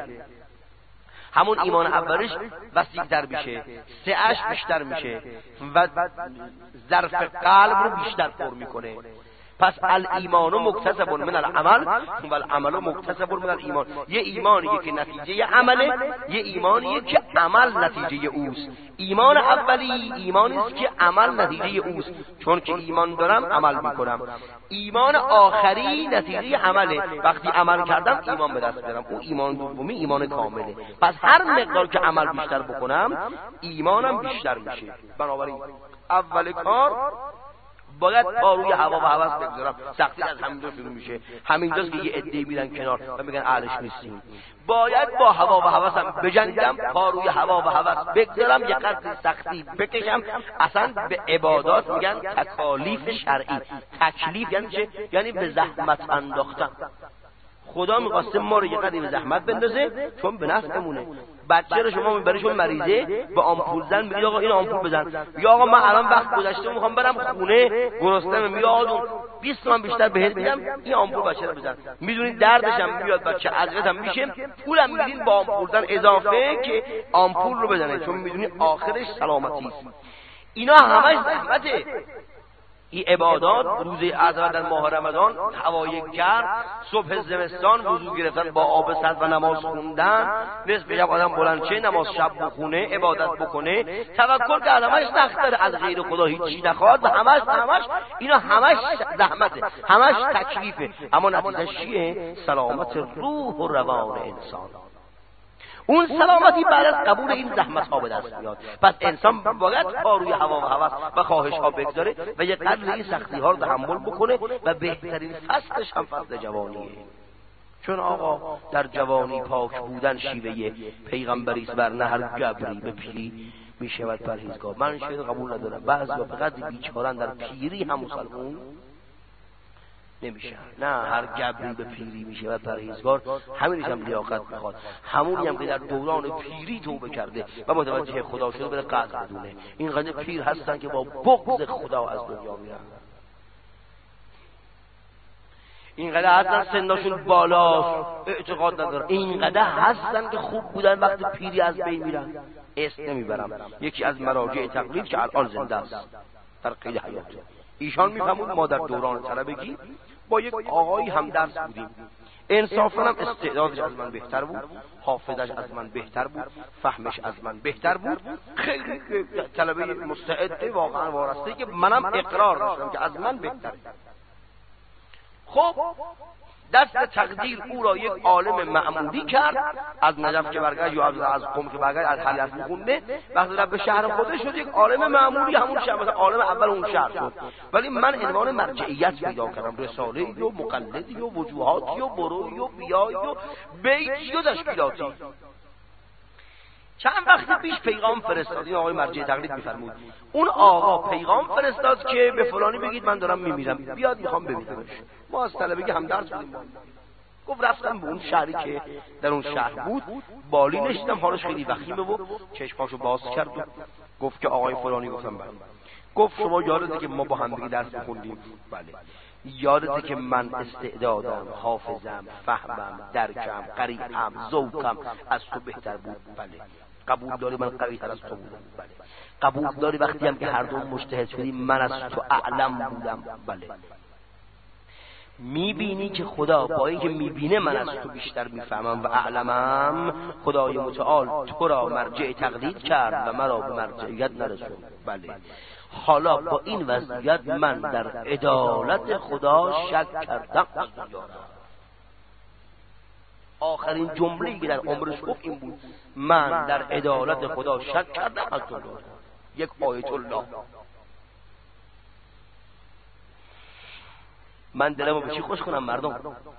همون ایمان اولیش وسیع تر میشه، سعه‌اش بیشتر میشه و ظرف قلب رو بیشتر پر میکنه. پس الایمان مکتسب من العمل و العمل مکتسب من الایمان. یه ایمانیه که نتیجه عمله، یه ایمانیه که عمل نتیجه اوست. ایمان اولی ایمانی است که عمل نتیجه اوست، چون که ایمان دارم عمل میکنم. ایمان آخری نتیجه عمله، وقتی عمل کردم ایمان به دست بیارم. اون ایمان دومی ایمان کامله. پس هر مقدار که عمل بیشتر بکنم ایمانم بیشتر میشه. بنابراین اول کار باید پا روی هوا و هوس بگذارم. سختی از همینجا شروع میشه. همینجاست که یه عده‌ای میرن کنار و میگن اهلش نیستیم. باید با هوا و هوسم بجنگم، پا روی هوا و هوس بگذارم، یه قدر سختی بکشم. اصلا به عبادات میگن تکالیف شرعی. تکلیف یعنی چه؟ یعنی به زحمت انداختن. خدا می‌خواسته ما رو یه قدری به زحمت بندازه چون به نفعمونه. بچه رو شما میبریشون مریضه به آمپول زن میگید آقا این آمپول بزن، یا آقا من الان وقت گذشته میخوام برم خونه گرسنه‌ام، میگه آقا 20 تومن بیشتر بهت میدم این آمپول بچه رو بزن. میدونید دردش هم میاد، بچه اذیت هم میشه، پولم میدین با آمپول زن اضافه که آمپول رو بزنه، چون میدونید آخرش سلامتی است. اینا همش زحمته. این عبادات روزه عزا در ماه رمضان، هوای گرم، صبح زمستان وضو گرفتن با آب سرد و نماز خوندن، نصف شب آدم بلند شه نماز شب بخونه، عبادت بکنه، توکل که همش سخت داره، از غیر خدا هیچی نخواد و همش اینا همش زحمته، همش تکلیفه. اما نتیجه چیه؟ سلامت روح و روان انسان. اون سلامتی بعد از قبول این زحمت ها به دست میاد. پس انسان باید پا روی هوا و هوس و خواهش ها بگذاره و یک قدر این سختی ها رو تحمل بکنه و بهترین فصلش هم فصل جوانیه. چون آقا در جوانی پاک بودن شیوه پیغمبری است، ورنه هر جبری به پیری میشود پرهیزگار. من شاید قبول ندارم بعضیا به قدر بیچارن در پیری هم مسلمون نمیشه. نه، هر جبری به پیری میشه و پرهیزگار. همینش هم لیاقت میخواد. همونی هم که در دوران پیری توبه کرده و متوجه خدا شده بره قدر بدونه. این قدر پیر هستن که با بغض خدا از دنیا میرن. اینقدر هستن سنشون بالاست، اعتقاد ندارن. اینقدر هستن که خوب بودن وقتی پیری از بین میرن. اسم نمیبرم. یکی از مراجع تقلید که الان زنده است در قید حیات، ایشان میفهمون ما در دوران طلبگی با یک آقایی هم درس بودیم. انصافاً هم استعدادش از من بهتر بود، حافظش از من بهتر بود، فهمش از من بهتر بود. خیلی طلبه مستعد واقعا وارسته که منم اقرار داشتم که از من بهتر. خب دست تقدیر او را یک عالم معمولی کرد، از نجف که برگشت یا از قم که برگشت، از حلیف میخونده. وقتی رفت به شهر خودش شد یک عالم معمولی، همون شهر مثلا عالم اول اون شهر شد. ولی من عنوان مرجعیت پیدا کردم، رساله‌ای و مقلدی و وجوهاتی و بروی و بیایی و بیتی و تشکیلاتی. چند وقت پیش پیغام فرستاد، این آقای مرجع تقلید میفرمود، اون آقا پیغام فرستاد که به فلانی بگید من دارم میمیرم، بیاد میخوام ببینمش. ما از طلبگی هم درس بودیم. گفت رفتم به اون شهری که در اون شهر بود، بالی نشدم، حالش خیلی وخیمه و چشماشو باز کرد و گفت که آقای فلانی. گفتم بله. گفت شما یادته که ما با هم دیگه درس می‌خوندیم؟ بله. یادته که من استعدادم، حافظم، فهمم، درکم، قریبم، ذوقم از تو بهتر بود؟ بله. قبول داری من قوی تر از تو بودم؟ بله. قبول داری وقتی هم که هر دو مجتهد شدیم من از تو اعلم بودم؟ بله. میبینی که خدا با اینکه میبینه من از تو بیشتر میفهمم و اعلمم، خدای متعال تو را مرجع تقلید کرد و مرا به مرجعیت نرسوند. بله. حالا با این وضعیت من در عدالت خدا شک کردم. آخرین جمله‌ای که در عمرش گفت این بود: من در عدالت خدا شک کردم از تو. یک آیت الله. من دلمو به چی خوش کنم مردم؟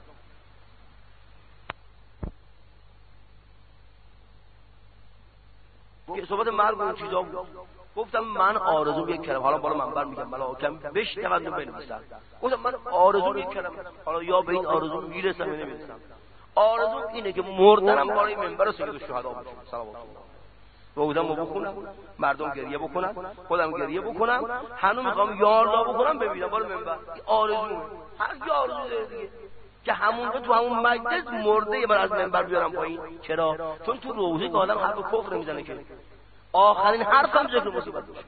صحبت مرگ و چیزا گفتم من آرزوم یک کلمه، حالا بالا منبر میگم ملاکم بشنوند و بنویسن. گفتم من آرزوم یک کلمه، حالا یا به این آرزو میرسم یا نمیرسم. آرزوم اینه که مردنم بالای منبر سید الشهدا باشم صلوات الله. روزمو بخونم، مردم گریه بکنن، خودم گریه بکنم، هنوز میخوام یا الله بکنم ببینم بالا منبر. آرزومه. هر آرزو داره دیگه که همونجا تو همون مجلس مرده من از منبر بیارم پایین. چرا؟ چون تو روزی که آدم حرف کفر میزنه که آخرین حرفم ذکر مصیبت باشه.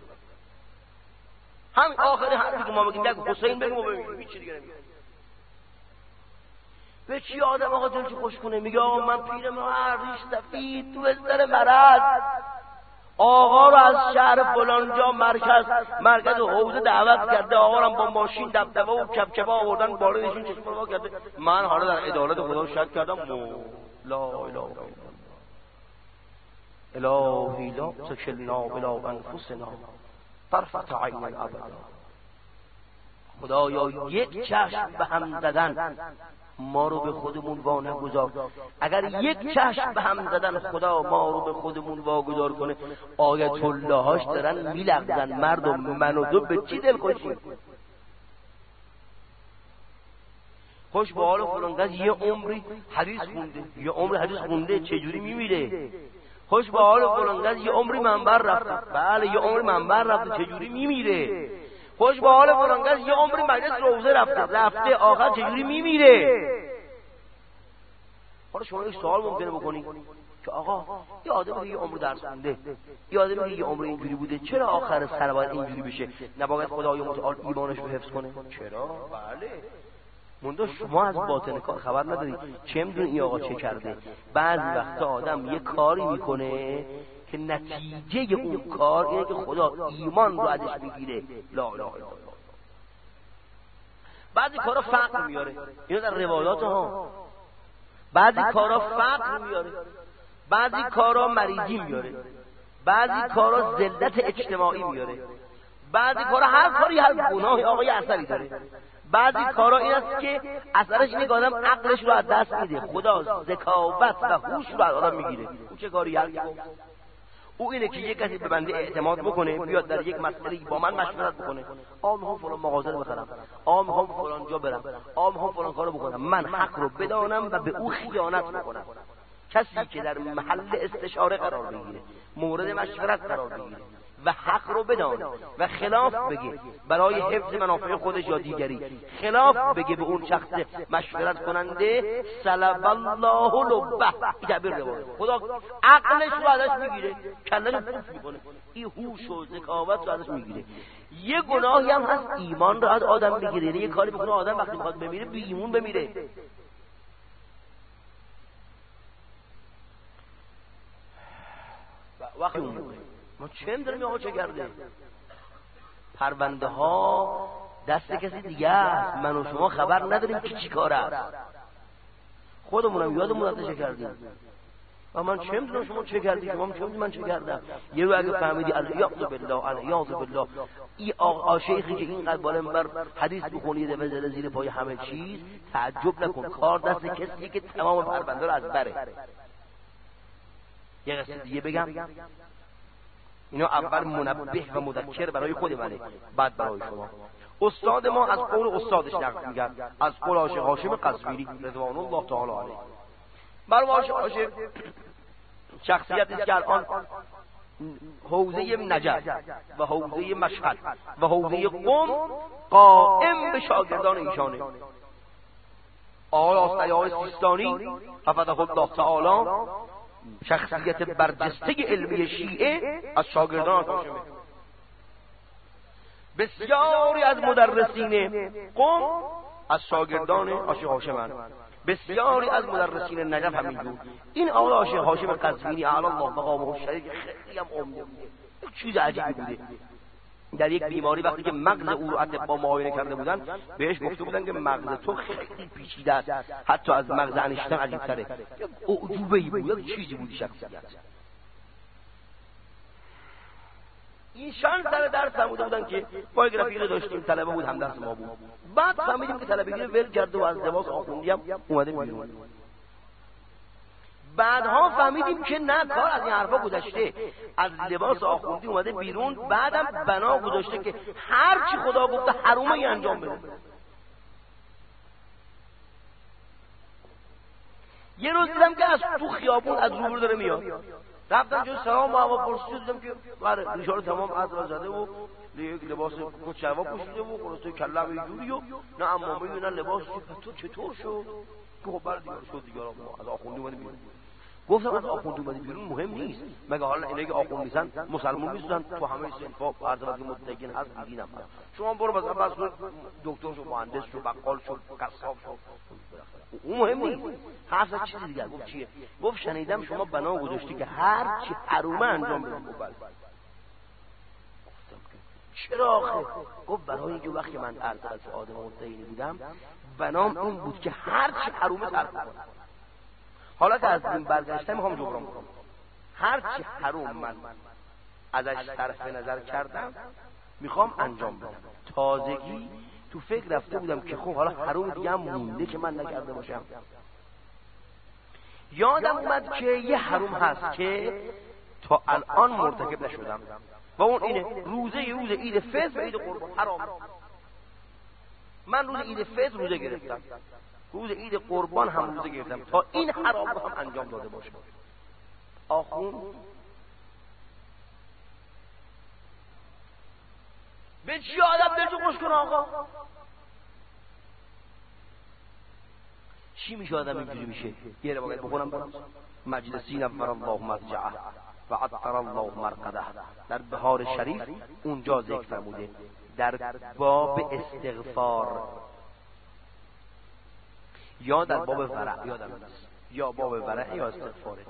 همین آخرین حرفی که ما میگیم یک حسین بگیم و ببینیم، هیچ چیز دیگه نمیگیم. به چی آدم آقا دلش خوش کنه؟ میگه آقا من پیرم ریش سفید تو بستر مرض، آقا رو از شهر فلانجا مرکز حوزه دعوت کرده، آقا رو با ماشین دبدبه و کبکبه آوردن بالا نشون چشم رو کرده. من حالا در عدالت خدا شک کردم. لا اله الا الهی لا تکلنا بلا انفسنا طرفت عین ابدا. خدایا یک چشم به هم زدن ما رو به خودمون وا نگذار. اگر یک چشم به هم زدن خدا ما رو به خودمون واگذار کنه، آیت الله هاش دارن میلغزن مردم. من و تو به چی دل خوشیم؟ خوش به حال فلان کس یه عمری حدیث خونده، یه عمری حدیث خونده چجوری میمیره؟ خوش به حال فلان کس یه عمری منبر رفته، بله یه عمری منبر رفته چجوری میمیره؟ خوش به حال فلان کس یه عمری مجلس روزه رفته آخر چجوری میمیره؟ حالا شما یک سوال ممکنه بکنید که آقا یه آدمی که یه عمر درس خونده، یه آدمی که یه عمر اینجوری بوده، چرا آخر سر باید اینجوری بشه؟ نباید خدای متعال ایمانش رو حفظ کنه؟ چرا؟ بله. منده شما از باطن کار خبر ندارید، چه میدونی این آقا چه کرده؟ بعضی وقتا آدم یه کاری میکنه که نتیجه اون کار اینه که خدا ایمان رو ازش میگیره. لا اله الا الله. بعضی کارا فقر میاره، اینو در روایات ها. بعضی کارا فقر میاره، بعضی کارا مریضی میاره، بعضی کارا ذلت اجتماعی میاره، بعضی کارا هر کاری هر گناهی آقا یه اثری داره. بعضی کارا این است که اثرش اینه که آدم عقلش رو از دست میده، خدا ذکاوت و هوش رو از آدم میگیره. او چه کاری هست؟ او اینه که یک کسی به بنده اعتماد بکنه، بیاد در یک مسئله با من مشورت بکنه. میخوام فلان مغازه رو بخرم، میخوام فلان جا برم، میخوام فلان کارو بکنم. من حق رو بدانم و به او خیانت بکنم. کسی که در محل استشاره قرار بگیره، مورد مشورت قرار بگیره و حق رو بدانه و خلاف بگه برای حفظ منافع خودش یا دیگری، خلاف بگه به اون شخص مشورت کننده، سلب الله لبه. این تعبیر روایت. خدا عقلش رو ازش میگیره، کله‌ش رو پوست میکنه، این هوش و ذکاوت رو ازش میگیره. یه گناهی هم هست ایمان رو از آدم میگیره. یه کاری میکنه آدم وقتی میخواد بمیره بی ایمان بمیره. وقتی اون ما چه می‌دونیم آقا چه کرده؟ پرونده ها دست کسی دیگه است، من و شما خبر نداریم که چی کار است. خودمونم یادمون از چه کردیم و من چه می‌دونم شما چه کردی، شما چه می‌دونی من چه کردم. یه رو اگه فهمیدی الیاذ بالله الیاذ بالله، این آقا شیخی که اینقدر بالا منبر حدیث بخونی یه دفعه زده زیر پای همه چیز، تعجب نکن، کار دست کسی که تمام پرونده رو از بره. یه قصه دیگه بگم، اینا اول منبه و مذکر برای خود منه، بعد برای شما. استاد ما از قول استادش نقل می‌کرد، از قول عاشق هاشم قزوینی رضوان الله تعالی علیه. مرحوم عاشق هاشم شخصیتی است که الان حوزه نجف و حوزه مشهد و حوزه قم قائم به شاگردان ایشانه. آقای آستای سیستانی حفظه الله تعالی شخصیت برجسته علمی شیعه از شاگردان هاشمه. بسیاری از مدرسین قم از شاگردان آشیخ هاشمند، بسیاری از مدرسین نجف همینجور. این آقای آشیخ هاشم قزوینی اعلی الله مقامه الشریف خیلی هم عمده بوده، یک چیز عجیبی بوده. در یک بیماری وقتی که مغز او رو اطباء معاینه کرده بودن بهش گفته بودن که مغز تو خیلی پیچیده است، حتی از مغز انیشتین عجیب‌تره. اعجوبه‌ای بود، یک چیزی بود شخصیت. ایشان سر درس فرموده بودن که با یک رفیق داشتیم، طلبه بود، هم درس ما بود. بعد فهمیدیم که طلبگی رو ول کرده و از لباس آخوندی هم اومده بیرون. بعدها فهمیدیم که نه، کار از این حرفا گذشته، از لباس آخوندی اومده بیرون. بعدم بنا گذاشته که هر چی خدا گفته حرومه انجام بده. یه روز دیدم که از تو خیابون از روبرو داره میاد، رفتم جو سلام و هوا پرسید، دیدم که بله ریشه رو تمام عطر زده و یک لباس کت شلوار پوشیده و خلاصه کله‌ام اینجوری و نه عمامه و نه لباس. تو چطور شد؟ که خب بله دیگه شد دیگه، از آخوندی اومده بیرون. گفتم از آخوندی اومده بیرون مهم نیست، مگه حالا اینایی که آخوند نیستن مسلمان نیستن؟ تو همه صنفا عرض که متدین هست دیدینم. شما برو مثلا بس دکتر شو، مهندس شو، بقال شو، قصاب شو، اون مهم نیست. حرف چیز دیگه. گفت چیه؟ گفت شنیدم شما بنا گذاشتی که هر چی حرومه انجام بدید. بله. چرا آخه؟ گفت برای اینکه وقتی من ارتباط آدم متدینی بودم بنام این بود که هر چی حرومه صرف کنم. حالا که از این برگشتم میخوام جبران کنم. هر چی حروم من ازش صرف نظر کردم میخوام انجام بدم. تازگی تو فکر رفته بودم که خب حالا حروم دیگه هم مونده که من نکرده باشم. یادم اومد که یه حروم هست که تا الان مرتکب نشدم و اون اینه: روز عید فطر و عید قربان حرام. من روز عید فطر روزه گرفتم، روز عید قربان هم روزه گرفتم، تا این حرام رو هم انجام داده باشم. آخون به چی آدم دلتو خوش کنه آقا؟ چی میشه آدم اینجوری میشه؟ یه روایت بخونم برام. مجلسی نور الله مضجعه و عطر الله مرقده. در بهار شریف اونجا ذکر فرموده در باب استغفار یا در باب ورع، یادم نیست یا باب ورع یا استغفاره.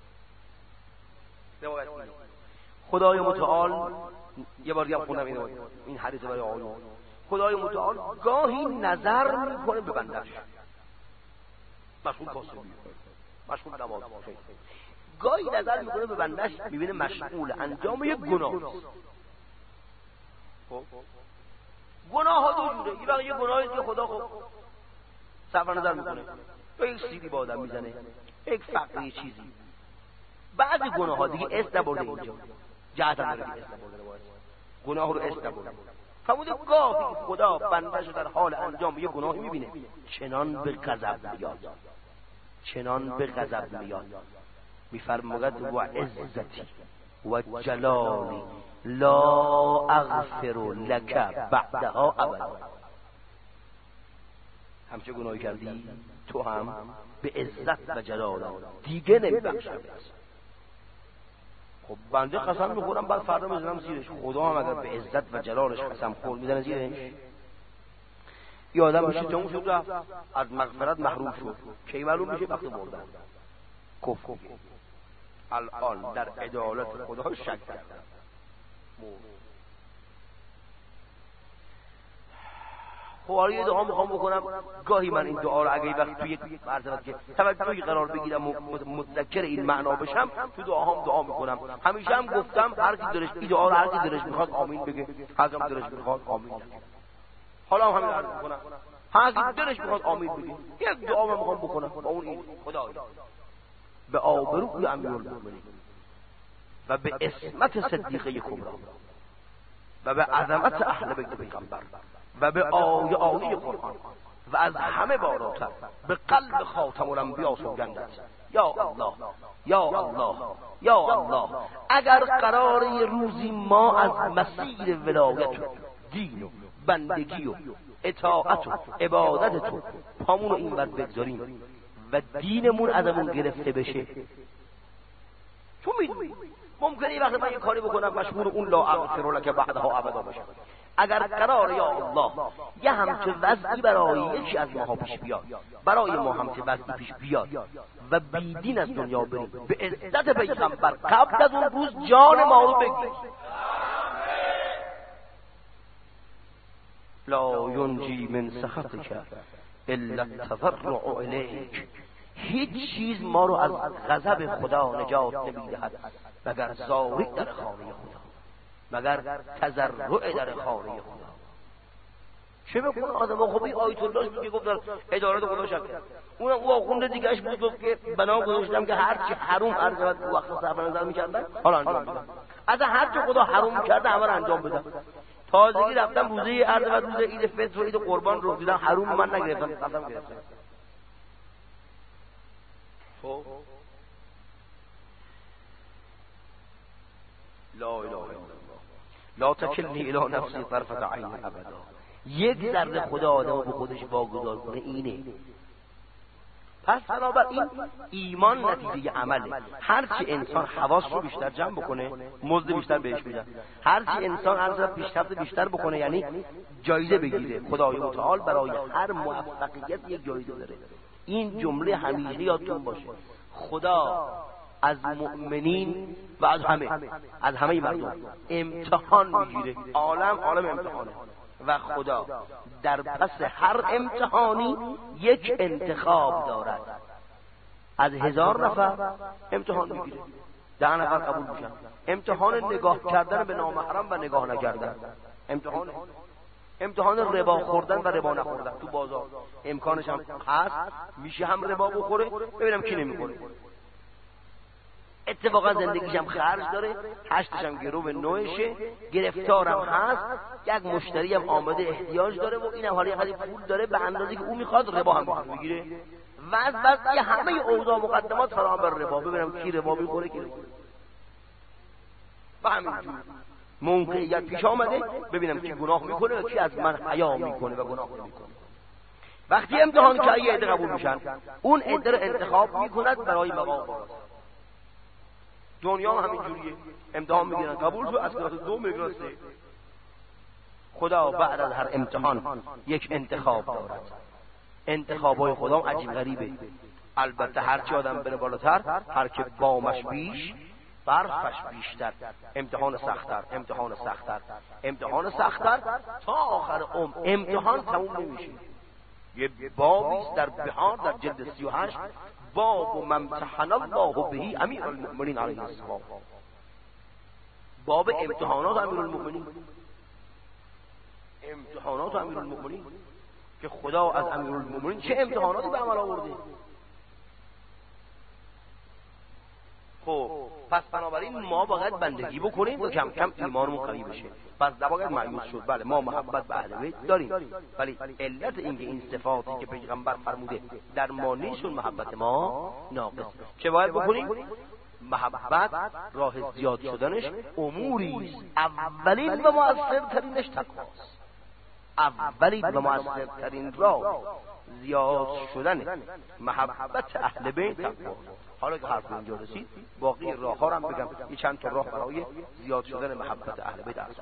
خدای متعال، یه بار دیگه خوندم این حدیث برای آقایون، خدای متعال گاهی نظر میکنه به بندش، مشغول کاسبی، مشغول نماز، گاهی نظر میکنه به بندش، میبینه مشغول انجام یک گناه. خب گناه ها دو جوره. یه گناهی که خدا خب صرف نظر میکنه، یا یک سیری با آدم میزنه، یک فقری چیزی. بعضی گناه ها دیگه اسم نبرده اینجا، جهت هم داره اسم نبرده، گناه رو اسم نبرده. فرموده گاهی خدا بندش در حال انجام یه گناهی میبینه چنان به غضب میاد، چنان به غضب میاد، میفرماید و عزتی و جلالی لا اغفر لک بعدها ابدا. همچه گناهی کردی تو هم به عزت و جلال دیگه نمیبخشم. خب بنده قسم میخورم بعد فردا میزنم زیرش. خدا هم اگر به عزت و جلالش قسم خورد میزنه زیرش، یه آدم میشه تموم شد، رفت از مغفرت محروم شد. کی معلوم میشه؟ وقت مردن. کفر الان در عدالت خدا شک کردن. خب حالا یه دعا میخوام بکنم. گاهی من این دعا رو اگه وقت توی یک مرتبه که توجهی قرار بگیرم و متذکر این معنا بشم، تو دعاهام دعا میکنم. همیشه هم گفتم هر کی دلش این دعا رو هر کی دلش میخواد آمین بگه، هر کی دلش میخواد آمین نگه. حالا هم همین عرض میکنم، هر کی دلش میخواد آمین بگه. یک دعا من میخوام بکنم با اون این: خدایا به آبروی امیرالمومنین و به عصمت صدیقه کبری و به عظمت اهل بیت پیغمبر و به آیه قرآن و از همه بالاتر به قلب خاتم الانبیا سوگندت، یا الله یا الله یا الله. اگر قرار یه روزی ما از مسیر ولایت و دین و بندگی و اطاعت و عبادت تو پامون رو این ور بگذاریم و دینمون ازمون گرفته بشه، چون میدونی ممکنه یه وقت من یه کاری بکنم مشهور اون لا اغفر لک بعدها ابدا بشه. اگر قرار یا الله یه همچه وضعی برای یکی از ماها پیش بیاد، برای ما همچه وضعی پیش بیاد و بیدین از دنیا بریم، به عزت پیغمبر قبل از اون روز جان ما رو بگیر. لا ینجی من سخطک الا التضرع الیک. هیچ چیز ما رو از غضب خدا نجات نمیدهد مگر زاری در خانه خدا، مگر تضرع در خانه خدا. چه بکنه آدم خوبی آیت الله میگه گفتن اداره خدا شکر. اون آخونده دیگه اش بود که بنا گذاشتم که هر چی حرام ارزاد وقت صبر نظر میکردن حالا انجام میدن. از هر چی خدا حرام کرده همه رو انجام بدن. تازگی رفتم روزه عرض و روزه عید فطر و عید قربان رو دیدم حرام من نگرفتم، قدم گرفتم. خب لا اله الا الله لا تکلنی الی نفسی طرفة عین ابدا. یک ذره خدا آدمو به خودش واگذار کنه اینه. پس بنابراین ایمان نتیجه عمله. هرچی انسان حواس رو بیشتر جمع بکنه مزد بیشتر بهش میدن. هرچی انسان عرض پیشرفت بیشتر بکنه یعنی جایزه بگیره. خدای متعال برای هر موفقیت یک جایزه داره. این جمله همیشه یادتون باشه. خدا از مؤمنین و از همه مردم امتحان میگیره. عالم امتحانه و خدا در پس هر امتحانی یک انتخاب دارد. از 1000 نفر امتحان میگیره، 10 نفر قبول میشن. امتحان نگاه کردن به نامحرم و نگاه نکردن، امتحان ربا خوردن و ربا نخوردن. تو بازار امکانش هم هست، میشه هم ربا بخوره، ببینم کی نمیخوره. اتفاقا زندگیش هم خرج داره، 8ش هم گرو به 9شه، گرفتارم هست، یک مشتری هم آمده احتیاج داره و اینم حالا یه پول داره به اندازه که او میخواد ربا هم میخواد بگیره. وضع همه اوضاع مقدمات فراهم بر ربا، ببینم کی ربا میخوره کی نمیخوره. و همینجور موقعیت پیش آمده ببینم کی گناه میکنه و کی از من حیا میکنه و گناه نمیکنه. وقتی امتحان که یه عده قبول میشن، اون عده رو انتخاب میکند برای مقام بالا. دنیا هم همین جوریه، امتحان میگیرن قبول شو، از کلاس 2 میگیرن 3. خدا بعد از هر امتحان یک انتخاب دارد. انتخابای خدا عجیب غریبه. البته هر چی آدم بره بالاتر، هر که بامش بیش برفش بیشتر، امتحان سخت‌تر تا آخر عمر امتحان تموم نمیشه. یه بابی در بهار در جلد 38 باب ممتحن الله بهی امیر المؤمنین علیه السلام، باب امتحانات امیر المؤمنین که خدا از امیر المؤمنین چه امتحاناتی به عمل آورده. خب پس بنابراین ما باید بندگی بکنیم و کم کم ایمانمون قوی بشه. پس نباید مایوس شد. بله ما محبت به اهل بیت داریم، ولی علت اینکه این صفاتی که پیغمبر فرموده در ما نیست، محبت ما ناقص. چه باید بکنیم؟ محبت راه زیاد شدنش اموری است. اولین و مؤثرترینش تقواست. اولین و مؤثرترین راه زیاد شدن محبت اهل بیت تقواست. حالا که حرف اینجا رسید باقی راه ها رو هم بگم. یه چند تا راه برای زیاد شدن محبت اهل بیت عرض کنم.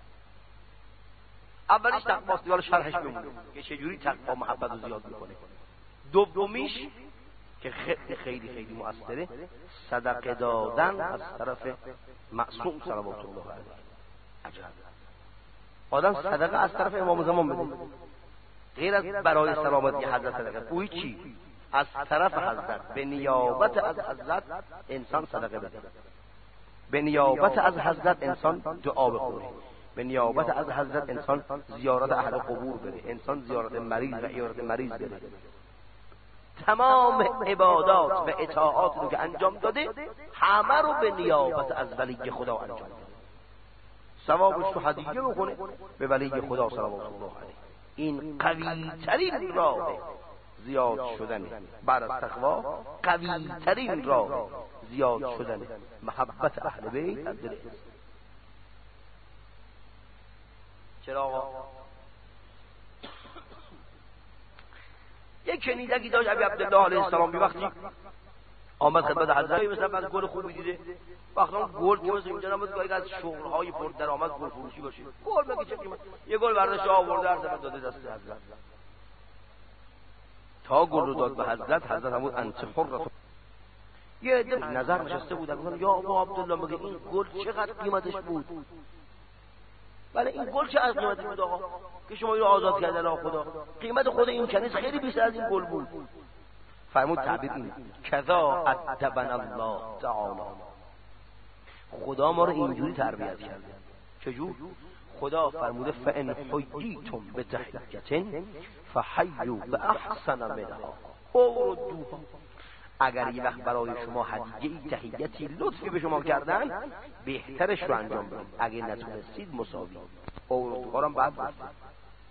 اولیش تقواست، دیگه شرحش بمونه که چجوری تقوا محبت رو زیاد میکنه. دومیش که خیلی خیلی خیلی مؤثره، صدقه دادن از طرف معصوم صلوات الله علیه. عجب. آدم صدقه از طرف امام زمان بده، غیر از برای سلامتی حضرت صدقه. پوی چی؟ از طرف حضرت، به نیابت از حضرت انسان صدقه بده، به نیابت از حضرت انسان دعا بخونه، به نیابت از حضرت انسان زیارت اهل قبور بره، انسان زیارت مریض و عیادت مریض بره. تمام عبادات و اطاعات رو که انجام داده همه رو به نیابت از ولی خدا انجام داده. ثوابش رو هدیه بکنه به ولی خدا صلوات الله علیه. این قوی ترین راه زیاد شدن بعد از تقوا، قوی ترین راه زیاد شدن محبت اهل بیت در دل انسان. چرا آقا؟ یک کنیزکی داشت ابی عبدالله علیه السلام، بی وقتی آمد خدمت حضرت، مثلا از گل خوبی دیده، وقتا گل که مثلا اینجا نمید که از شغلهای پر درآمد گل فروشی باشه، گل مگه چه قیمت، یه گل برداشت آورده حضرت داده دست حضرت، تا گل رو داد به حضرت، حضرت همون انت حرة. یه عده نظر نشسته بودن گفتن یا ابا عبدالله مگه این گل چقدر قیمتش بود؟ بله این گل چقدر قیمتش بود آقا که شما اینو آزاد کردن؟ آقا خدا قیمت خود این کنیز خیلی بیشتر از این گل بود. فرمود تعبیر این کذا ادبنا الله تعالی، خدا ما رو اینجوری تربیت کرده. چجور؟ خدا فرموده فان حییتم بتحیة فحیوا باحسن منها او ردوها. اگر یه وقت برای شما هدیه‌ای تحیتی لطفی به شما کردن، بهترش رو انجام بدید، اگه نتونستید مساوی او ردوها رو بعد گفتید.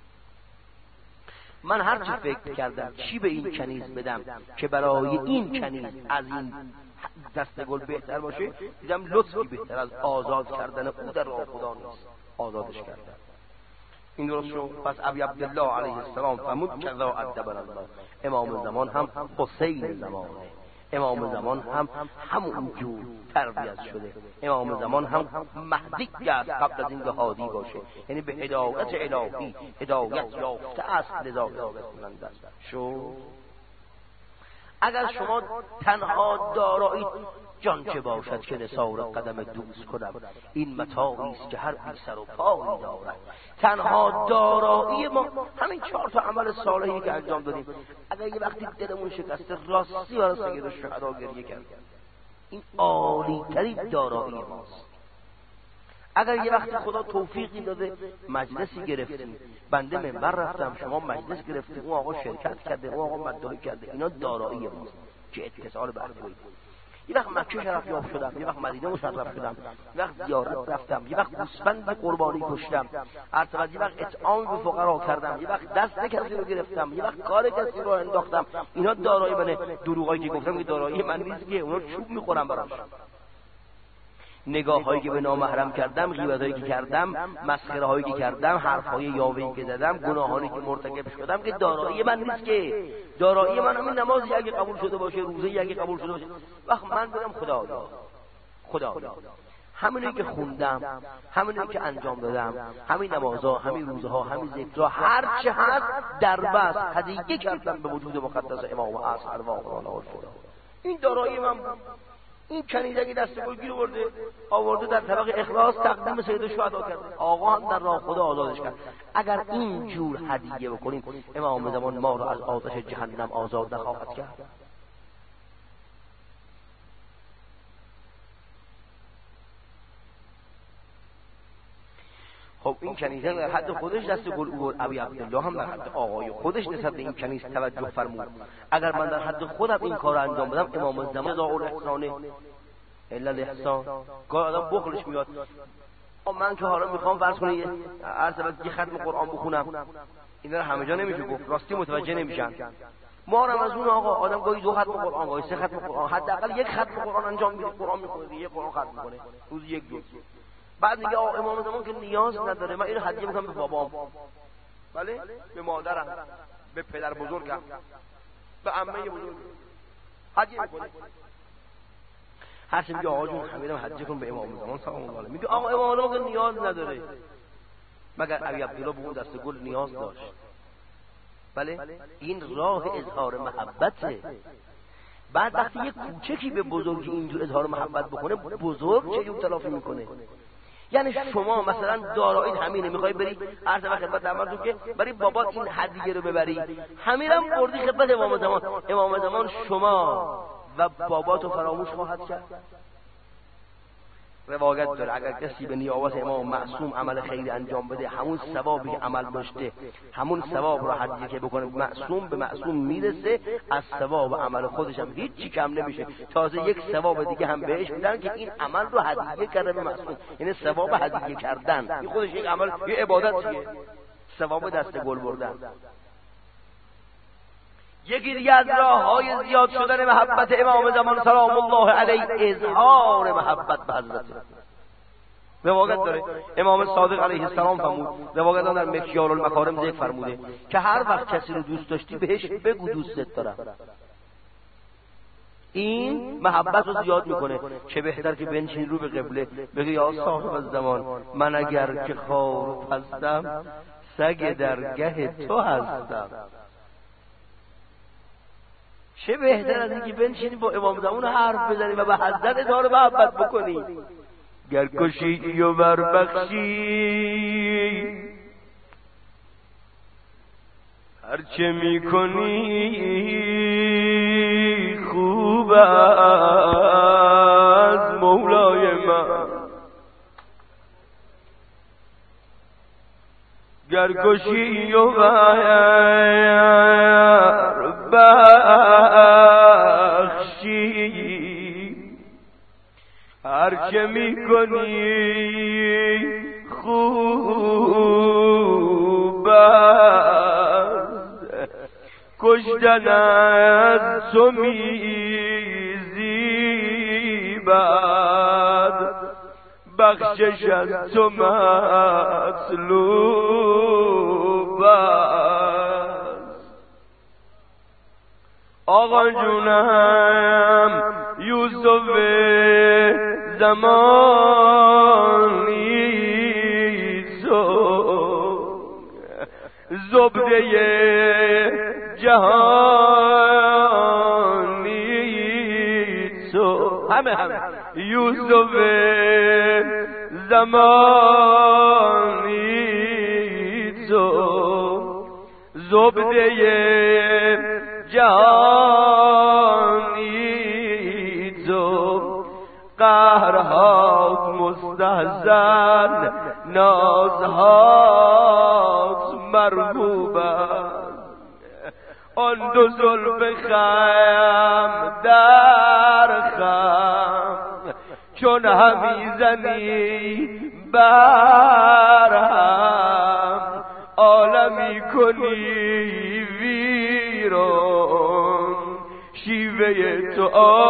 من هر چی فکر کردم چی به این کنیز بدم که برای این کنیز از این دست گل بهتر باشه، دیدم لطفی بهتر از آزاد کردن او در راه خدا نیست، آزادش کردن. این درست شد. پس ابی عبدالله علیه السلام فرمود کذا ادبنا الله. امام زمان هم حسین زمانه، امام زمان هم همون جور تربیت شده، امام زمان هم مهدی است قبل از اینکه هادی باشه، یعنی به هدایت الهی هدایت یافته است، لذا هدایت کننده است. شو اگر شما تنها دارایید جان چه باشد که نثار قدم دوست کنم، این متاعی است که هر بی سر و پایی دارد. تنها دارایی ما همین 4 تا عمل صالحی که انجام دادیم. اگر یه وقتی دلمون شکسته راستی برای سید الشهدا گریه کردیم، این عالی ترین دارایی ماست. اگر یه وقتی خدا توفیقی داده مجلسی گرفتیم، بنده منبر رفتم شما مجلس گرفتیم، اون آقا شرکت کرده، اون آقا مدعی کرده، اینا دارایی ماست که اتصال به اهل. یه وقت مکه شرف یافت شدم، یه وقت مدینه مشرف شدم، یه وقت زیارت رفتم، یه وقت گوسفند قربانی کشتم، ارتباط یه وقت اطعام به فقرا کردم، یه وقت دست کسی رو گرفتم، یه وقت کار کسی رو انداختم. اینا دارایی منه. دروغایی که گفتم که دارایی من نیست که اونا چوب میخورم براش. نگاه هایی که به نامحرم کردم، غیبت هایی که کردم، مسخره هایی که کردم، حرف های یاوه‌ای که زدم، گناهانی که مرتکب شدم که دارایی من نیست که. دارایی من همین نمازی اگه قبول شده باشه، روزه‌ای اگه قبول شده باشه، وقت من برم خدایا همینی که خوندم، همینی که انجام دادم، همین نمازها، همین روزها، همین ذکرها، هر چه هست در بس هدیه کردم به وجود مقدس امام عصر ارواح. این دارایی من. این کنیزکی دست گل گیر آورده در طبق اخلاص تقدیم سید الشهدا کرده، آقا هم در راه خدا آزادش کرد. اگر این جور هدیه بکنیم، امام زمان ما را از آتش جهنم آزاد نخواهد کرد. خب این کنیزه در حد خودش دست گل اوورد، ابی عبدالله هم در حد آقای خودش نسبت به این کنیز توجه فرمود. اگر من در حد خودم این کار انجام بدم، امام زمان ذا الاحسانه الا الاحسان. گاهی آدم بخلش میاد، من که حالا میخوام فرض کنید یه ختم قرآن بخونم، اینا رو همه جا نمیشه گفت، راستی متوجه نمیشن. ما هم از اون آقا آدم گاهی 2 ختم قرآن، گاهی 3 ختم قرآن، حداقل 1 ختم قرآن انجام میده، قرآن میخونه، یه قرآن ختم میکنه روز 1-2. بعد میگه امام زمان که نیاز نداره، من اینو هدیه میکنم به بابام، بله، به مادرم، به پدر بزرگم، به عمه بزرگم هدیه میکنه. هر چی میگه آقا جون خمیرم هدیه کن به امام زمان سلام الله علیه، میگه آقا امام زمان که نیاز نداره، مگر ابی عبدالله به اون دست گل نیاز داشت. بله، این راه اظهار محبته. بعد وقتی یک کوچکی به بزرگی اینجور اظهار محبت بکنه، بزرگ چه جور تلافی میکنه. یعنی شما مثلا دارایید همینه، میخوای بری عرض و خدمت عملتون که بری بابا این هدیه رو ببری، همینم بردی خدمت امام زمان، امام زمان شما و باباتو فراموش خواهد کرد. روایت داره اگر کسی به نیابت امام معصوم عمل خیری انجام بده، همون ثوابی عمل داشته، همون ثواب رو هدیه که بکنه معصوم به معصوم میرسه، از ثواب عمل خودش هم هیچی کم نمیشه، تازه یک ثواب دیگه هم بهش میدن که این عمل رو هدیه کرده به معصوم. یعنی ثواب هدیه کردن این خودش یک عمل، یه عبادتیه، ثواب دست گل بردن. یکی دیگه از راه‌های زیاد شدن محبت امام زمان سلام الله علیه اظهار محبت به حضرت. روایت داره امام صادق علیه السلام فرمود، روایت در مکیال المکارم ذکر فرموده که هر وقت کسی رو دوست داشتی بهش بگو دوستت دارم. این محبت رو زیاد میکنه. چه بهتر که بنشین رو به قبله بگی یا صاحب الزمان من اگر که خار و پستم سگ درگه تو هستم. چه بهتر از اینکه بنشینی با امام زمان حرف بزنی و به حضرت اظهار محبت بکنی. گر کشی و بربخشی هرچه میکنی خوب از مولای من. گر کشی و بربخشی هرچه میکنی خوب است. کشتن از تو میزیبد بخشش از تو مطلوب است. آقا جونم یوسف زمانی تو زبده جهانی تو همه یوسف زمانی تو زبده جهانی تو قهرهات مستحزن نازهات مرغوب آن دو زلف خم در خم چون همی زنی برهم عالمی کنی ویرون شیوه تو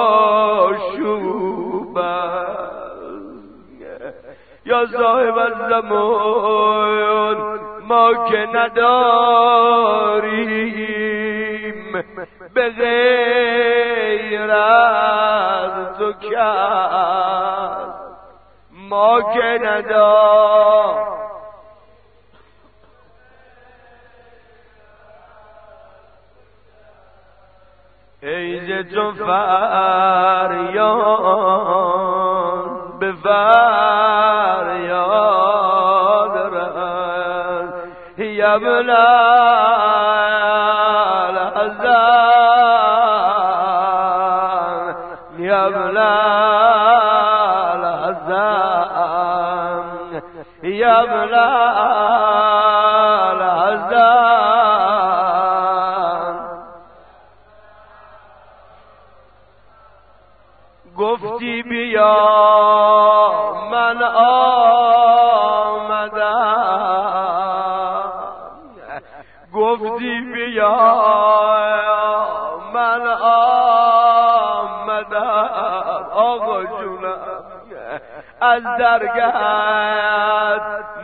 آشوب یا صاحب الزمان ما که نداریم به غیر از تو کس ما که نداریم ایز تو فریاد به فریاد رد یبلا الحزن یبلا الحزن یبلا گفتی بیا من آمدم گفتی بیا من آمدم آقا جونم از درگهت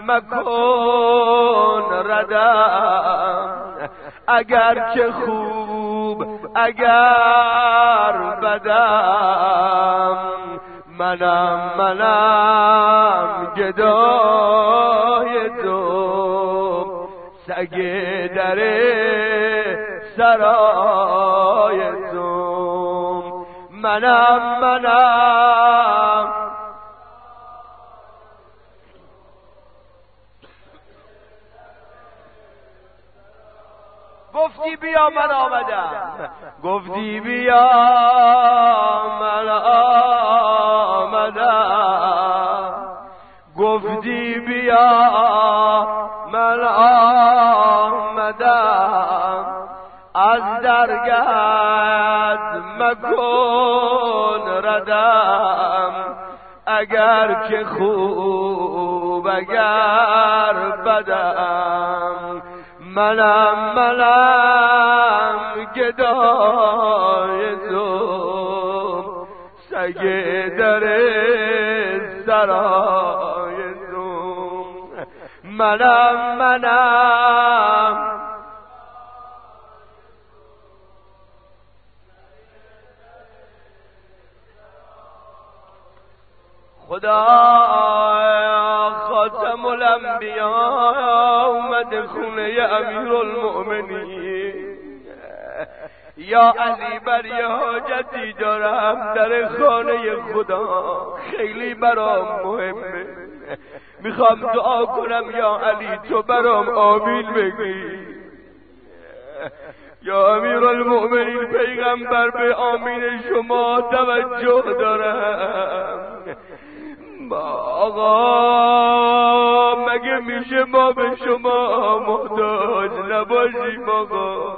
مکن ردم اگر چه خوب اگر بدم منم گدای تو سگ در سرای تو منم گفتی بیا من آمدم گفتی بیا من آمدم گفتی بیا من آمدم از درگهت مکن ردم اگر که خوب اگر بدم منم گدای تو، سگ در سرای تو، منم خدا خاتم الانبیاء اومده خونه امیر المؤمنین. یا علی بر یه حاجتی دارم در خانه خدا، خیلی برام مهمه، میخوام دعا کنم یا علی تو برام آمین بگی. یا امیر المؤمنین پیغمبر به آمین شما توجه دارم. آقا مگه میشه ما به شما محتاج نباشیم آقا؟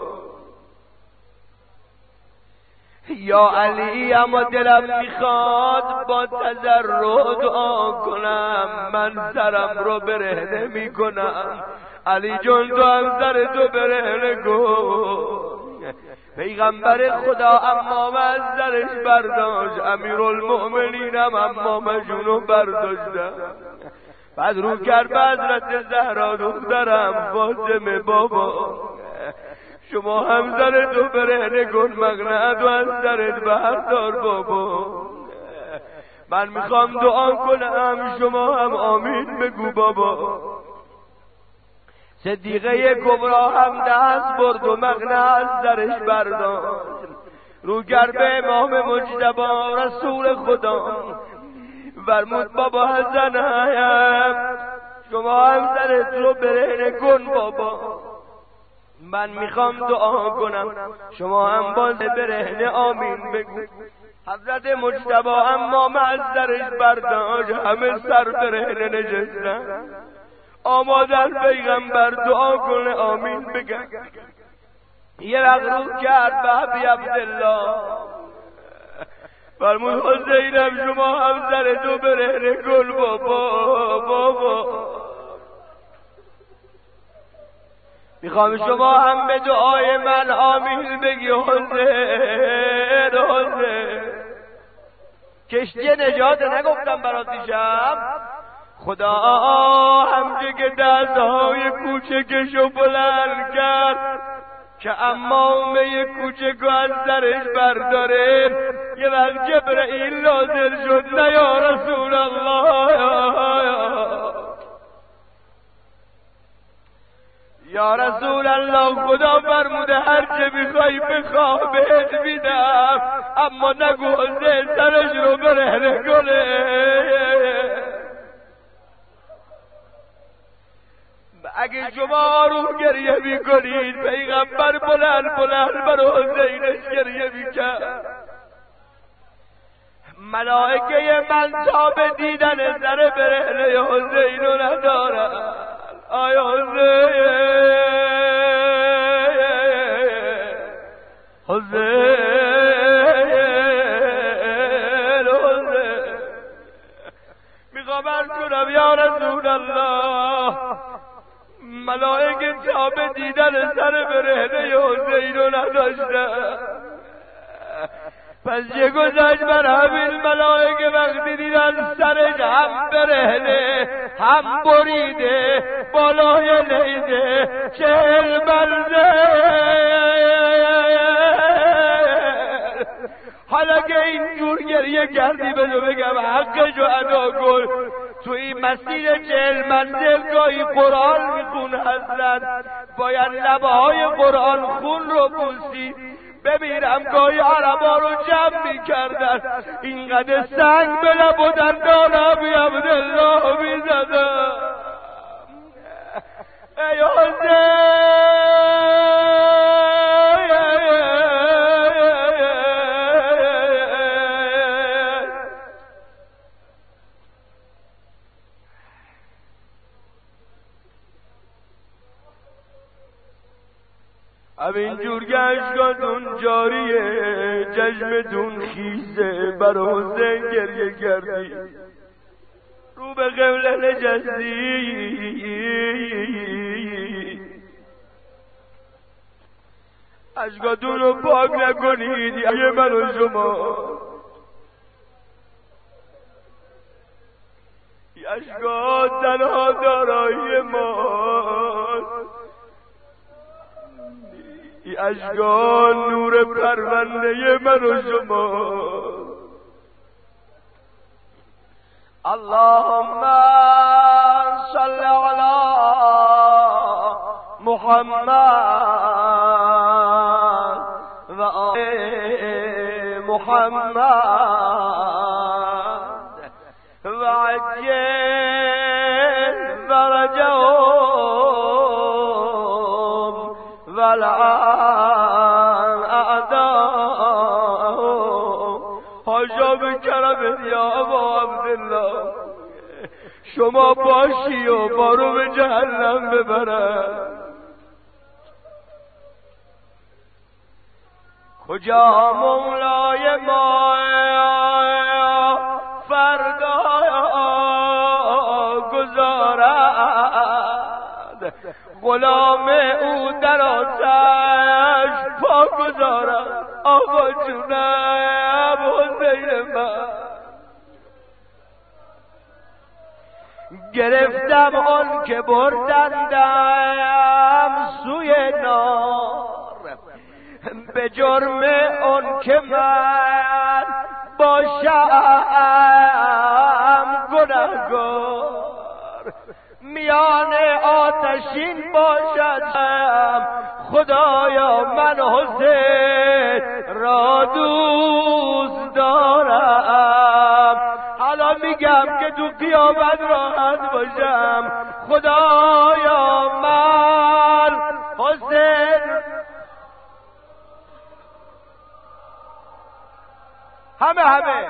یا علی اما دلم میخواد با تضرع دعا کنم، من سرم رو برهنه میکنم. علی جون تو هم سر تو برهنه کن. پیغمبر خدا امام از درش برداشت، امیر المؤمنین هم امامشونو برداشتن. بعد رو کرد به حضرت زهرا دخترم فاطمه بابا شما هم سر تو برهنه کن، مقنعت و از سرت بردار بابا. من میخوام دعا کنم شما هم آمین بگو بابا. صدیقه کبرا هم دست برد و مقنعه از درش برداشت، رو کرد به امام مجتبی رسول خدا فرمود بابا حسنم شما هم سرت رو برهنه کن بابا. من میخوام دعا کنم شما هم باز برهنه آمین بگو. حضرت مجتبی امام از درش برداشت، همه سر برهنه نشستن آمادن پیغمبر دعا کنه آمین بگن. یه وقت رو کرد به ابی عبدالله فرمود حسینم شما هم سر تو برهنه کن بابا. میخوام شما هم به دعای من آمین بگی. حسین کشتی نجات نگفتم برات دیشب؟ خدا همچه که دستهای کوچکشو بلند کرد که امامه کوچکو از درش برداره، یه وقت جبرئیل نازل شد نه یا رسول الله یا رسول الله خدا فرموده هر چه میخوای بخواه بهت میدم، اما نگو حسین سرش رو برهنه کنه. اگه شما آروم گریه میکنید پیغمبر بلند برای حسینش گریه میکرد. ملائکه من تا به دیدن سر برهنه حسین رو ندارن. آیا حسین میخوام عرض کنم یا رسول الله ملائکه تا به دیدن سر برهنه حسین رو نداشتن. پس یه گذشت بر همین ملائکه وقتی دیدن سرش هم برهنه هم بریده بالای نیده 40 منزل. حالا که اینجور گریه کردی بدو بگم حقشو ادا کن. تو این مسیر 40 منزل گاهی قرآن میخونه حضرت، باید لبهای قرآن خون رو بوسید. ببینم گاهی عربا رو جمع میکردن، اینقدر سنگ به لب و دندان ابی عبدالله میزدن. ای همینجور که اشکاتون جاریه چشمتون خیزه بر حسین گریه کردی، رو به قبله نشستی اشکاتون رو پاک نکنید یه من و شما. اشکا تنها دارایی ماست، اشکا نور پرونده من و شما. اللهم صل علی محمد و آل محمد و عجل فرجهم و لعن اعداءهم. حاجا به کرم یا ابا عبدالله شما باشی و ما رو به جهنم ببرد. کجا مولای ما فردا گذارد، غلام او در آتش پا گذارد. آقا جونم حسین من گرفتم آن که بردندم سوی نار، به جرم آن که من باشم گنهگار. میان آتشین باشدم خدایا من حسین را دوست دارم. حالا میگم که تو قیامت راحت باشم خدایا من حسین. همه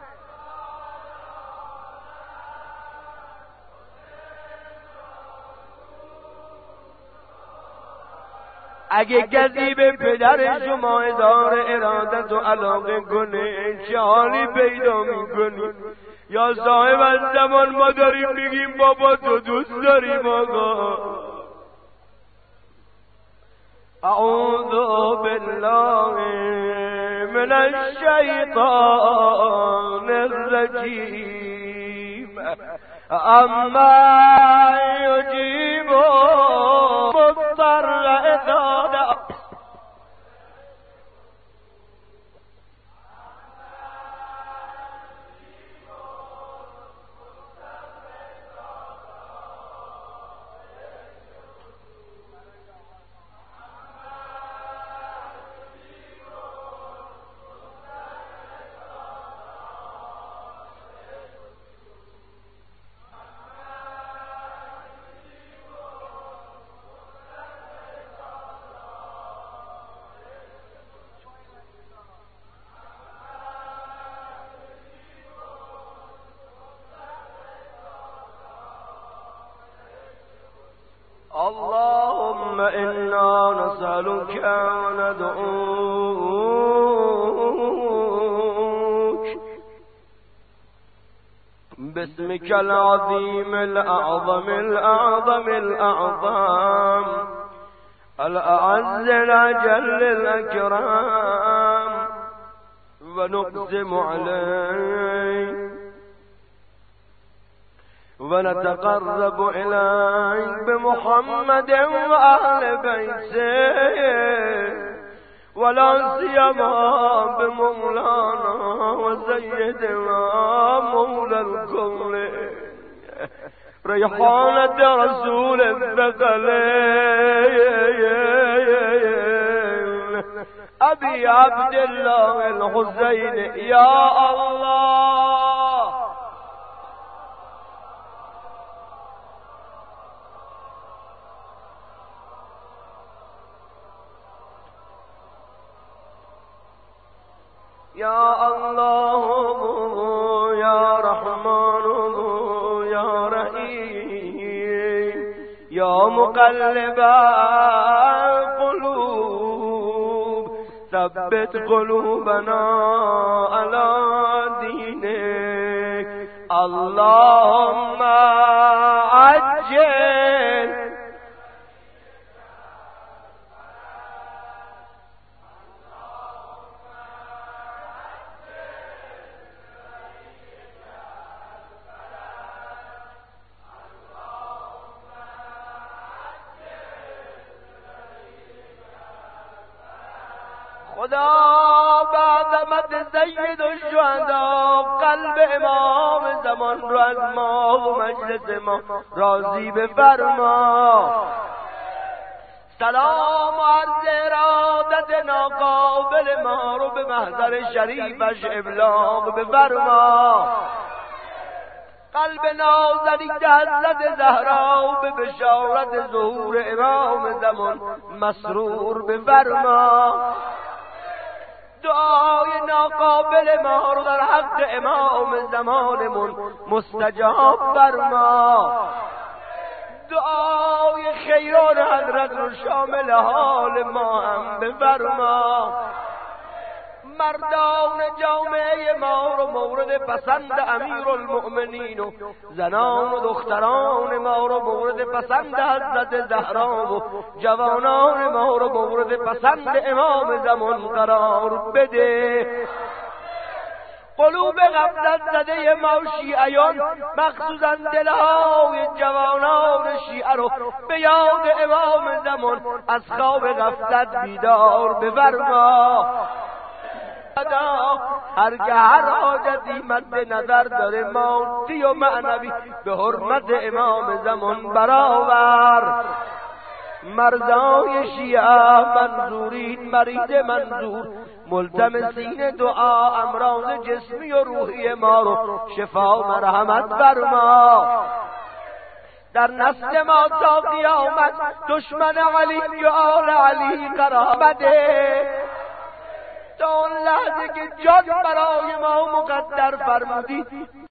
اگه کسی به پدر شما اظهار ارادت و علاقه کنه چه حالی پیدا میکنی؟ یا صاحب از زمان ما داریم میگیم بابا تو دوست داریم آقا. اعوذ بالله من الشیطان الرجیم. اما یجیب مضطر اذا دعا. اللهم إنا نسألك وندعوك باسمك العظيم الأعظم الأعظم الأعظم الأعز الأجل الأكرم ونقسم عليك ونتقرب إليك بمحمد وأهل بيته ولا سيما بمولانا وسيدنا مولى الكل ريحانة رسول الثقلين أبي عبد الله الحسين. يا الله يا الله يا رحمن يا رحيم يا مقلب القلوب ثبت قلوبنا على دينك. اللهم عجل خدا بعد مد سید الشهدا قلب امام زمان رو از ما و مجلس ما راضی بفرما. سلام و عرض ارادت ناقابل ما رو به محضر شریفش ابلاغ بفرما. قلب نازنین حضرت زهرا به بشارت ظهور امام زمان مسرور بفرما. دعای ناقابل ما رو در حق امام زمانمون مستجاب فرما. دعای خیران حضرت رو شامل حال ما هم بفرما. مردان جامعه ما رو مورد پسند امیرالمؤمنین و زنان و دختران ما رو مورد پسند حضرت زهرا و جوانان ما رو مورد پسند امام زمان قرار بده. قلوب غفلت زده ما شیعیان مخصوصا دلهای جوانان شیعه رو به یاد امام زمان از خواب غفلت بیدار بفرما. هرگاه هر حاجتی مد نظر داره مادی و معنوی به حرمت امام زمان برآور. مرزای شیعه منظورین مریض منظور ملتمسین دعا امراض جسمی و روحی ما رو شفا مرحمت فرما. در نسل ما تا قیامت دشمن علی و آل علی قرار بده. تا اون لحظه که جان برای ما مقدر فرمودی